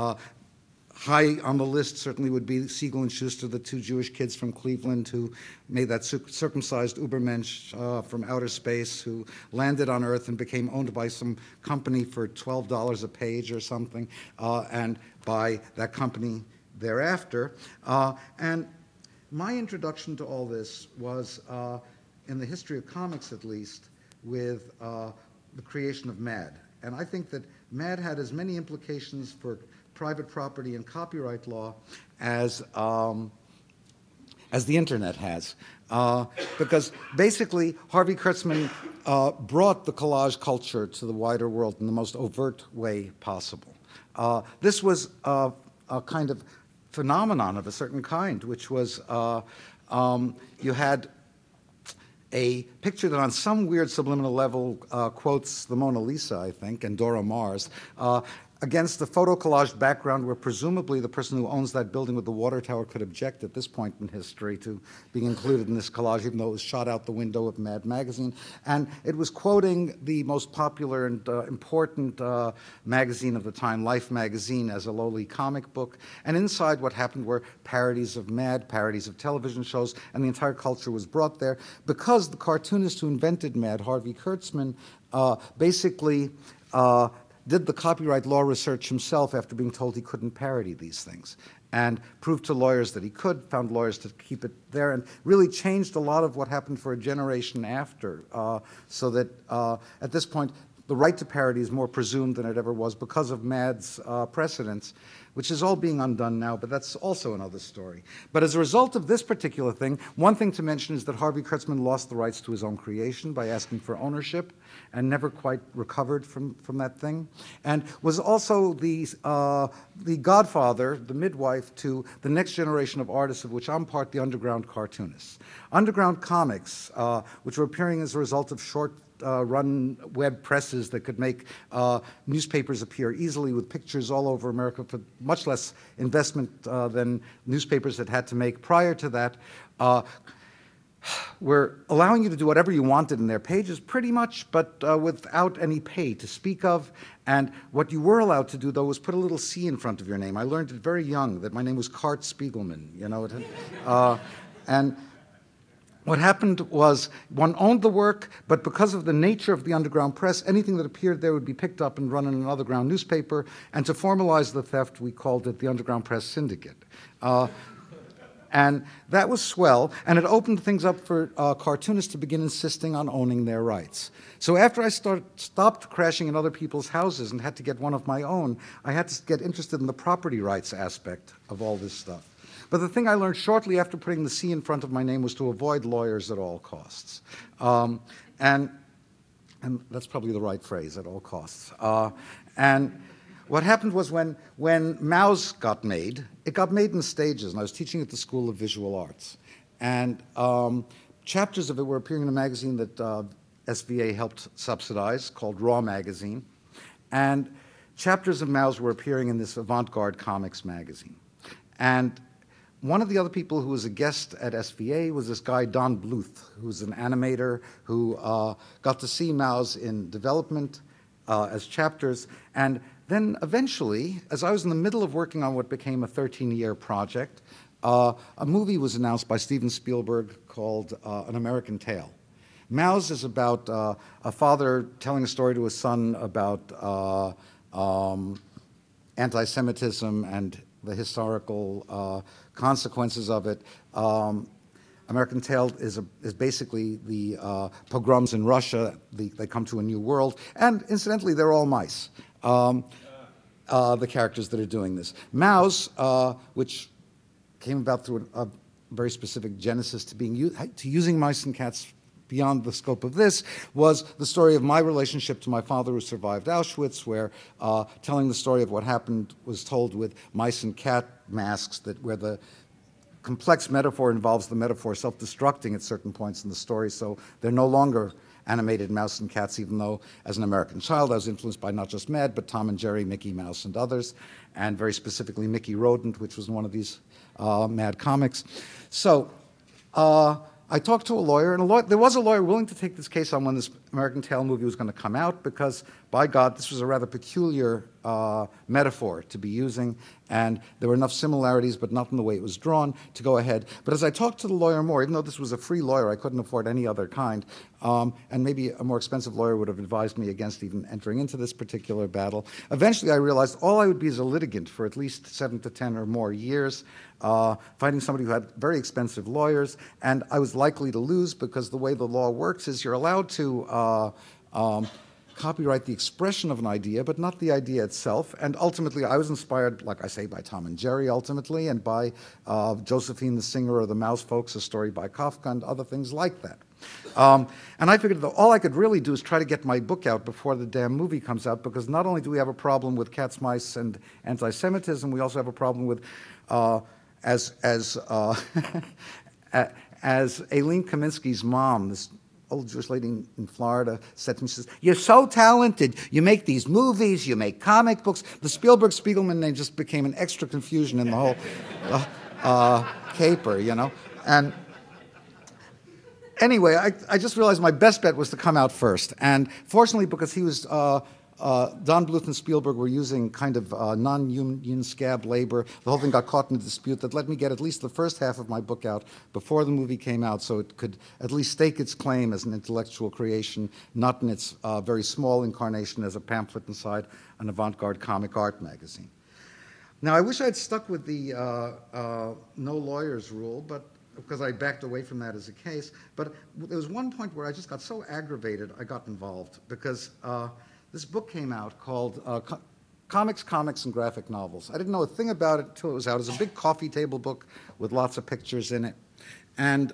F: High on the list certainly would be Siegel and Schuster, the two Jewish kids from Cleveland who made that circumcised Ubermensch from outer space, who landed on Earth and became owned by some company for $12 a page or something, and by that company thereafter. And my introduction to all this was, in the history of comics at least, with the creation of MAD. And I think that MAD had as many implications for private property and copyright law as the internet has. Because basically, Harvey Kurtzman brought the collage culture to the wider world in the most overt way possible. This was a kind of phenomenon of a certain kind, which was you had a picture that on some weird subliminal level quotes the Mona Lisa, I think, and Dora Mars, against the photo collage background where presumably the person who owns that building with the water tower could object at this point in history to being included in this collage, even though it was shot out the window of Mad Magazine. And it was quoting the most popular and important magazine of the time, Life magazine, as a lowly comic book. And inside what happened were parodies of Mad, parodies of television shows, and the entire culture was brought there because the cartoonist who invented Mad, Harvey Kurtzman, basically did the copyright law research himself after being told he couldn't parody these things, and proved to lawyers that he could, found lawyers to keep it there, and really changed a lot of what happened for a generation after, so that at this point, the right to parody is more presumed than it ever was because of Mad's precedents, which is all being undone now, but that's also another story. But as a result of this particular thing, one thing to mention is that Harvey Kurtzman lost the rights to his own creation by asking for ownership and never quite recovered from that thing, and was also the godfather, the midwife to the next generation of artists, of which I'm part, the underground cartoonists. Underground comics, which were appearing as a result of short run web presses that could make newspapers appear easily with pictures all over America for much less investment than newspapers had to make prior to that. We're allowing you to do whatever you wanted in their pages, pretty much, but without any pay to speak of. And what you were allowed to do, though, was put a little C in front of your name. I learned it very young that my name was Cart Spiegelman, you know. And what happened was one owned the work, but because of the nature of the underground press, anything that appeared there would be picked up and run in an underground newspaper. And to formalize the theft, we called it the Underground Press Syndicate. And that was swell, and it opened things up for cartoonists to begin insisting on owning their rights. So after I stopped crashing in other people's houses and had to get one of my own, I had to get interested in the property rights aspect of all this stuff. But the thing I learned shortly after putting the C in front of my name was to avoid lawyers at all costs. And that's probably the right phrase, at all costs. And what happened was when Maus got made, it got made in stages, and I was teaching at the School of Visual Arts. And chapters of it were appearing in a magazine that SVA helped subsidize called Raw Magazine. And chapters of Maus were appearing in this avant-garde comics magazine. And one of the other people who was a guest at SVA was this guy, Don Bluth, who's an animator who got to see Maus in development as chapters. And then eventually, as I was in the middle of working on what became a 13-year project, a movie was announced by Steven Spielberg called An American Tail. Maus is about a father telling a story to his son about anti-Semitism and the historical consequences of it. American Tail is basically the pogroms in Russia. They come to a new world. And incidentally, they're all mice, the characters that are doing this. Maus, which came about through a very specific genesis to using mice and cats beyond the scope of this, was the story of my relationship to my father who survived Auschwitz, where telling the story of what happened was told with mice and cat masks, where the complex metaphor involves the metaphor self-destructing at certain points in the story, so they're no longer animated mouse and cats, even though as an American child I was influenced by not just Mad, but Tom and Jerry, Mickey Mouse, and others, and very specifically Mickey Rodent, which was one of these Mad comics. So I talked to a lawyer, and there was a lawyer willing to take this case on when this American Tail movie was going to come out, because, by God, this was a rather peculiar metaphor to be using, and there were enough similarities, but not in the way it was drawn, to go ahead. But as I talked to the lawyer more, even though this was a free lawyer, I couldn't afford any other kind, and maybe a more expensive lawyer would have advised me against even entering into this particular battle. Eventually, I realized all I would be is a litigant for at least 7 to 10 or more years, finding somebody who had very expensive lawyers, and I was likely to lose because the way the law works is you're allowed to copyright the expression of an idea, but not the idea itself. And ultimately, I was inspired, like I say, by Tom and Jerry, ultimately, and by Josephine the Singer or the Mouse Folks, a story by Kafka, and other things like that. And I figured that all I could really do is try to get my book out before the damn movie comes out, because not only do we have a problem with cats, mice, and anti-Semitism, we also have a problem with, as Aileen Kaminsky's mom, this old Jewish lady in Florida, said to me, she says, "You're so talented. You make these movies, you make comic books." The Spielberg-Spiegelman name just became an extra confusion in the whole caper, you know. And anyway, I just realized my best bet was to come out first. And fortunately, because he was Don Bluth and Spielberg were using kind of non-union scab labor. The whole thing got caught in a dispute that let me get at least the first half of my book out before the movie came out so it could at least stake its claim as an intellectual creation, not in its very small incarnation as a pamphlet inside an avant-garde comic art magazine. Now, I wish I'd stuck with the no lawyers rule, but because I backed away from that as a case. But there was one point where I just got so aggravated I got involved because this book came out called Comics, and Graphic Novels. I didn't know a thing about it until it was out. It was a big coffee table book with lots of pictures in it. And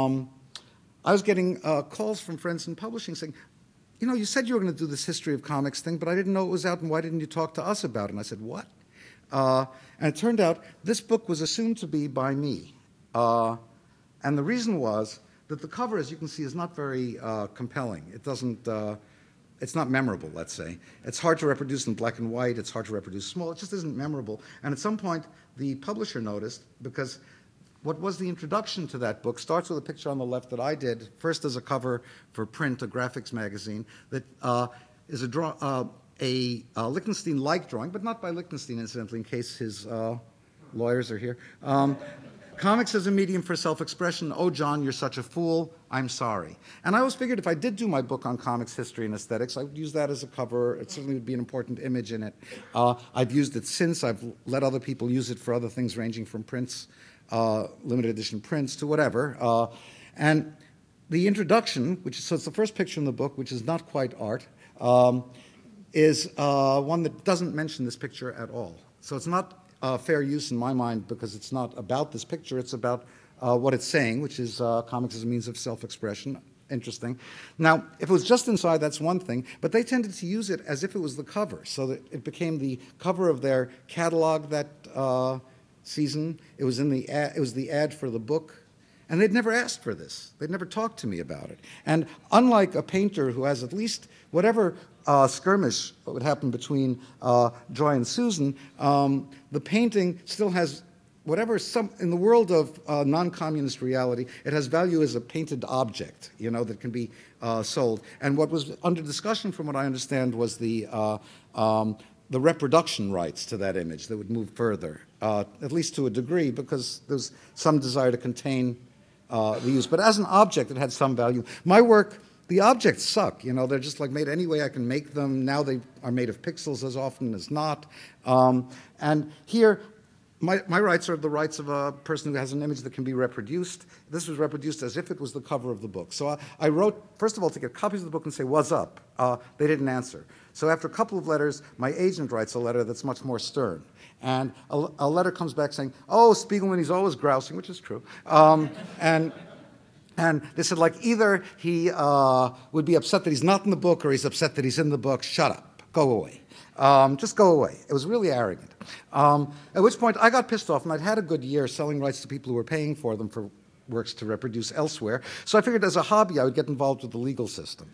F: I was getting calls from friends in publishing saying, you know, you said you were going to do this history of comics thing, but I didn't know it was out, and why didn't you talk to us about it? And I said, what? And it turned out this book was assumed to be by me. And the reason was that the cover, as you can see, is not very compelling. It doesn't, it's not memorable, let's say. It's hard to reproduce in black and white. It's hard to reproduce small. It just isn't memorable. And at some point, the publisher noticed, because what was the introduction to that book starts with a picture on the left that I did, first as a cover for print, a graphics magazine, that is a Lichtenstein-like drawing, but not by Lichtenstein, incidentally, in case his lawyers are here. Comics as a medium for self-expression. Oh, John, you're such a fool. I'm sorry. And I always figured if I did do my book on comics history and aesthetics, I would use that as a cover. It certainly would be an important image in it. I've used it since. I've let other people use it for other things ranging from prints, limited edition prints, to whatever. And the introduction, so it's the first picture in the book, which is not quite art, is one that doesn't mention this picture at all. So it's not fair use in my mind because it's not about this picture. It's about what it's saying, which is comics as a means of self-expression. Interesting. Now, if it was just inside, that's one thing, but they tended to use it as if it was the cover, so that it became the cover of their catalog that season. It was in the ad, it was the ad for the book. And they'd never asked for this. They'd never talked to me about it. And unlike a painter who has at least whatever skirmish would happen between Joy and Susan, the painting still has whatever in the world of non-communist reality, it has value as a painted object, you know, that can be sold. And what was under discussion, from what I understand, was the reproduction rights to that image that would move further, at least to a degree, because there's some desire to contain the use. But as an object, it had some value. My work, the objects suck. You know, they're just like made any way I can make them. Now they are made of pixels as often as not. And here, my rights are the rights of a person who has an image that can be reproduced. This was reproduced as if it was the cover of the book. So I wrote, first of all, to get copies of the book and say, what's up? They didn't answer. So after a couple of letters, my agent writes a letter that's much more stern. And a letter comes back saying, oh, Spiegelman, he's always grousing, which is true. And they said, like, either he would be upset that he's not in the book or he's upset that he's in the book. Shut up. Go away. Just go away. It was really arrogant. At which point I got pissed off, and I'd had a good year selling rights to people who were paying for them for works to reproduce elsewhere. So I figured as a hobby I would get involved with the legal system.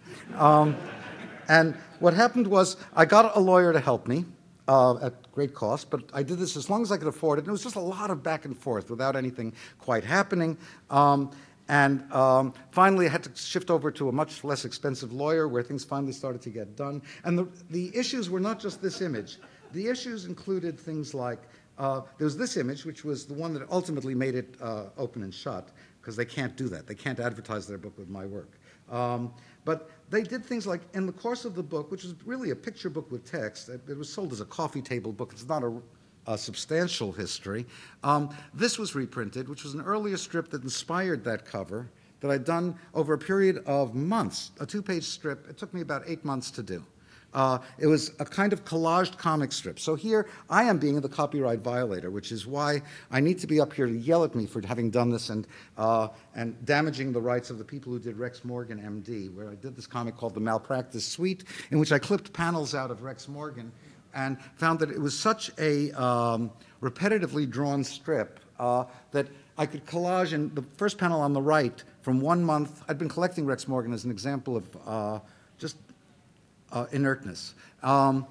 F: And what happened was I got a lawyer to help me at great cost, but I did this as long as I could afford it. And it was just a lot of back and forth without anything quite happening. And finally, I had to shift over to a much less expensive lawyer where things finally started to get done. And the issues were not just this image. The issues included things like, there was this image, which was the one that ultimately made it open and shut, because they can't do that. They can't advertise their book with my work. But they did things like, in the course of the book, which was really a picture book with text, it was sold as a coffee table book. It's not a substantial history. This was reprinted, which was an earlier strip that inspired that cover that I'd done over a period of months, a 2-page strip. It took me about 8 months to do. It was a kind of collaged comic strip. So here I am being the copyright violator, which is why I need to be up here to yell at me for having done this and damaging the rights of the people who did Rex Morgan, MD, where I did this comic called The Malpractice Suite, in which I clipped panels out of Rex Morgan and found that it was such a repetitively drawn strip that I could collage in the first panel on the right from 1 month. I'd been collecting Rex Morgan as an example of just inertness. And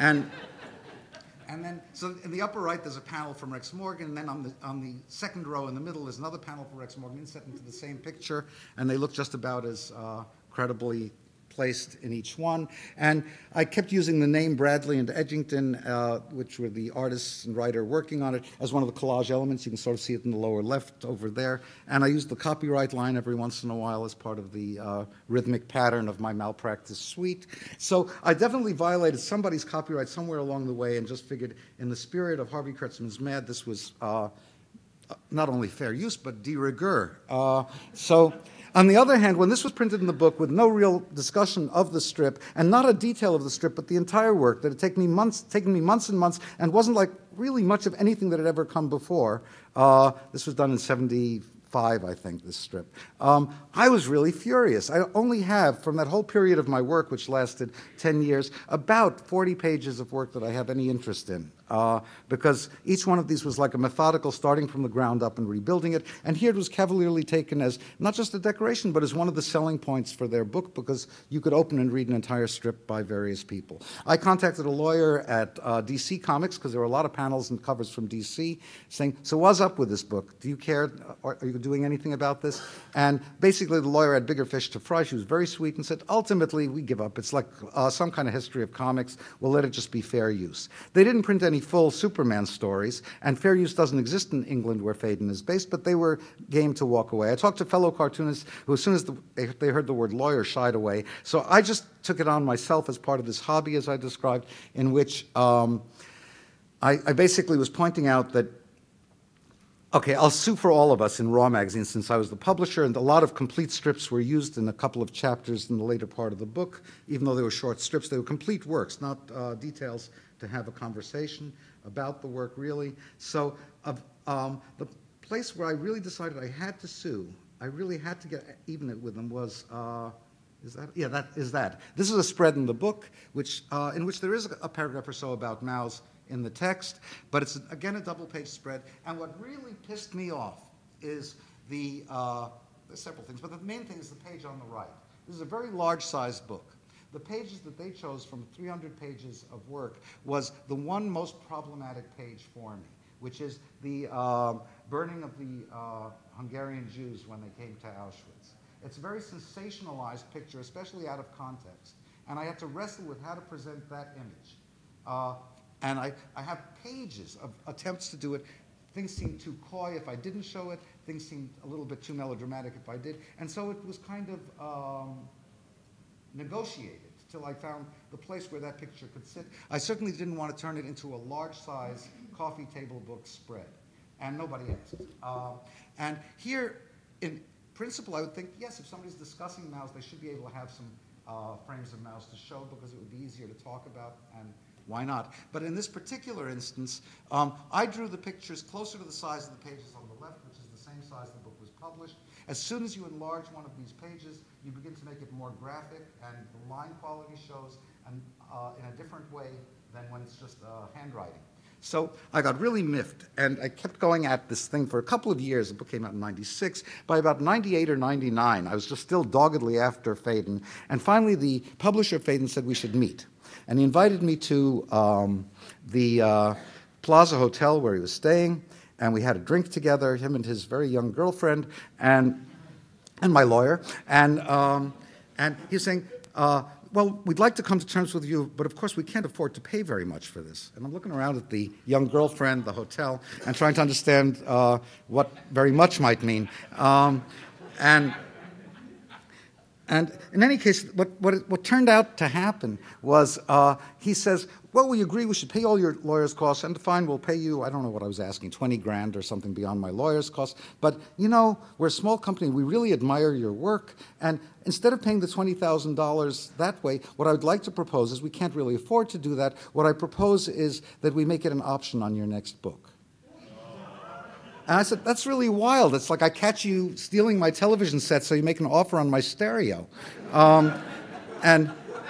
F: then, so in the upper right, there's a panel from Rex Morgan, and then on the second row in the middle is another panel from Rex Morgan inset into the same picture, and they look just about as credibly placed in each one. And I kept using the name Bradley and Edgington, which were the artists and writer working on it, as one of the collage elements. You can sort of see it in the lower left over there. And I used the copyright line every once in a while as part of the rhythmic pattern of my malpractice suite. So I definitely violated somebody's copyright somewhere along the way and just figured in the spirit of Harvey Kurtzman's Mad, this was not only fair use, but de rigueur. So on the other hand, when this was printed in the book with no real discussion of the strip, and not a detail of the strip, but the entire work, that had taken me months and months, and wasn't like really much of anything that had ever come before. This was done in 75, I think, this strip. I was really furious. I only have, from that whole period of my work, which lasted 10 years, about 40 pages of work that I have any interest in. Because each one of these was like a methodical starting from the ground up and rebuilding it. And here it was cavalierly taken as not just a decoration, but as one of the selling points for their book, because you could open and read an entire strip by various people. I contacted a lawyer at DC Comics, because there were a lot of panels and covers from DC, saying, so what's up with this book? Do you care? Are you doing anything about this? And basically the lawyer had bigger fish to fry. She was very sweet and said, ultimately, we give up. It's like some kind of history of comics. We'll let it just be fair use. They didn't print any full Superman stories, and fair use doesn't exist in England where Phaidon is based, but they were game to walk away. I talked to fellow cartoonists who, as soon as they heard the word lawyer, shied away. So I just took it on myself as part of this hobby, as I described, in which I basically was pointing out that, okay, I'll sue for all of us in Raw magazine since I was the publisher, and a lot of complete strips were used in a couple of chapters in the later part of the book. Even though they were short strips, they were complete works, not details to have a conversation about the work, really. So the place where I really decided I had to sue, I really had to get even with them, was, is that? Yeah, that is that. This is a spread in the book, which, in which there is a paragraph or so about Mao's in the text, but it's, again, a double-page spread. And what really pissed me off is there's several things, but the main thing is the page on the right. This is a very large-sized book. The pages that they chose from 300 pages of work was the one most problematic page for me, which is the burning of the Hungarian Jews when they came to Auschwitz. It's a very sensationalized picture, especially out of context, and I had to wrestle with how to present that image. And I have pages of attempts to do it. Things seemed too coy if I didn't show it. Things seemed a little bit too melodramatic if I did. And so it was kind of negotiated till I found the place where that picture could sit. I certainly didn't want to turn it into a large-size coffee table book spread, and nobody asked. And here, in principle, I would think, yes, if somebody's discussing Mao's, they should be able to have some frames of Mao's to show, because it would be easier to talk about, and why not? But in this particular instance, I drew the pictures closer to the size of the pages on the left, which is the same size the book was published. As soon as you enlarge one of these pages, you begin to make it more graphic, and the line quality shows in a different way than when it's just handwriting. So I got really miffed, and I kept going at this thing for a couple of years. The book came out in 96. By about 98 or 99, I was just still doggedly after Phaidon, and finally the publisher of Phaidon said we should meet. And he invited me to the Plaza Hotel where he was staying, and we had a drink together, him and his very young girlfriend, and my lawyer. And he was saying, well, we'd like to come to terms with you, but of course we can't afford to pay very much for this. And I'm looking around at the young girlfriend, the hotel, and trying to understand what very much might mean. And in any case, what turned out to happen was he says, well, we agree we should pay all your lawyer's costs, and fine, we'll pay you, I don't know what I was asking, 20 grand or something beyond my lawyer's costs. But, you know, we're a small company. We really admire your work. And instead of paying the $20,000 that way, what I would like to propose is we can't really afford to do that. What I propose is that we make it an option on your next book. And I said, that's really wild. It's like I catch you stealing my television set so you make an offer on my stereo. And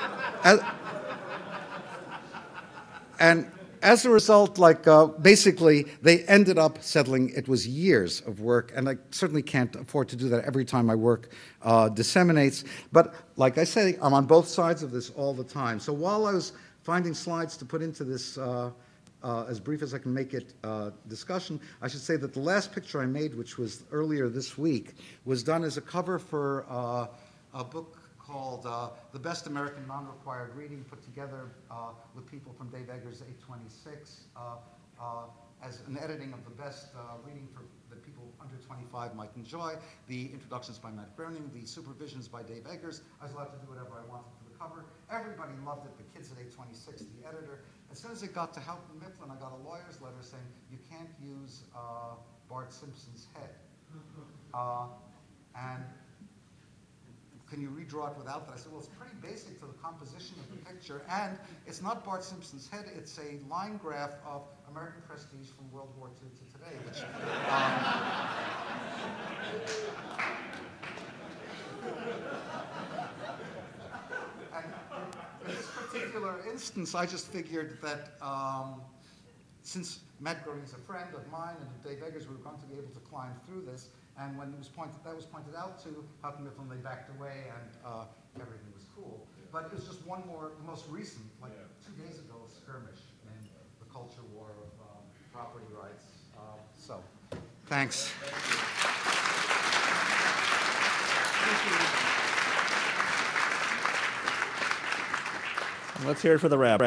F: as a result, basically, they ended up settling. It was years of work, and I certainly can't afford to do that every time my work disseminates. But like I say, I'm on both sides of this all the time. So while I was finding slides to put into this as brief as I can make it discussion, I should say that the last picture I made, which was earlier this week, was done as a cover for a book called The Best American Non-Required Reading, put together with people from Dave Eggers' 826 as an editing of the best reading that people under 25 might enjoy. The introductions by Matt Groening, the supervisions by Dave Eggers. I was allowed to do whatever I wanted to the cover. Everybody loved it, the kids at 826, the editor. As soon as it got to Houghton Mifflin, I got a lawyer's letter saying, you can't use Bart Simpson's head. And can you redraw it without that? I said, well, it's pretty basic to the composition of the picture, and it's not Bart Simpson's head, it's a line graph of American prestige from World War II to today, which, and in this particular instance, I just figured that since Matt Groening's a friend of mine and of Dave Eggers, we were going to be able to climb through this. And when that was pointed out to Houghton Mifflin, they backed away, and everything was cool. But it was just one more, the most recent, like 2 days ago, skirmish in the culture war of property rights. So, thanks.
A: Let's hear it for the rap.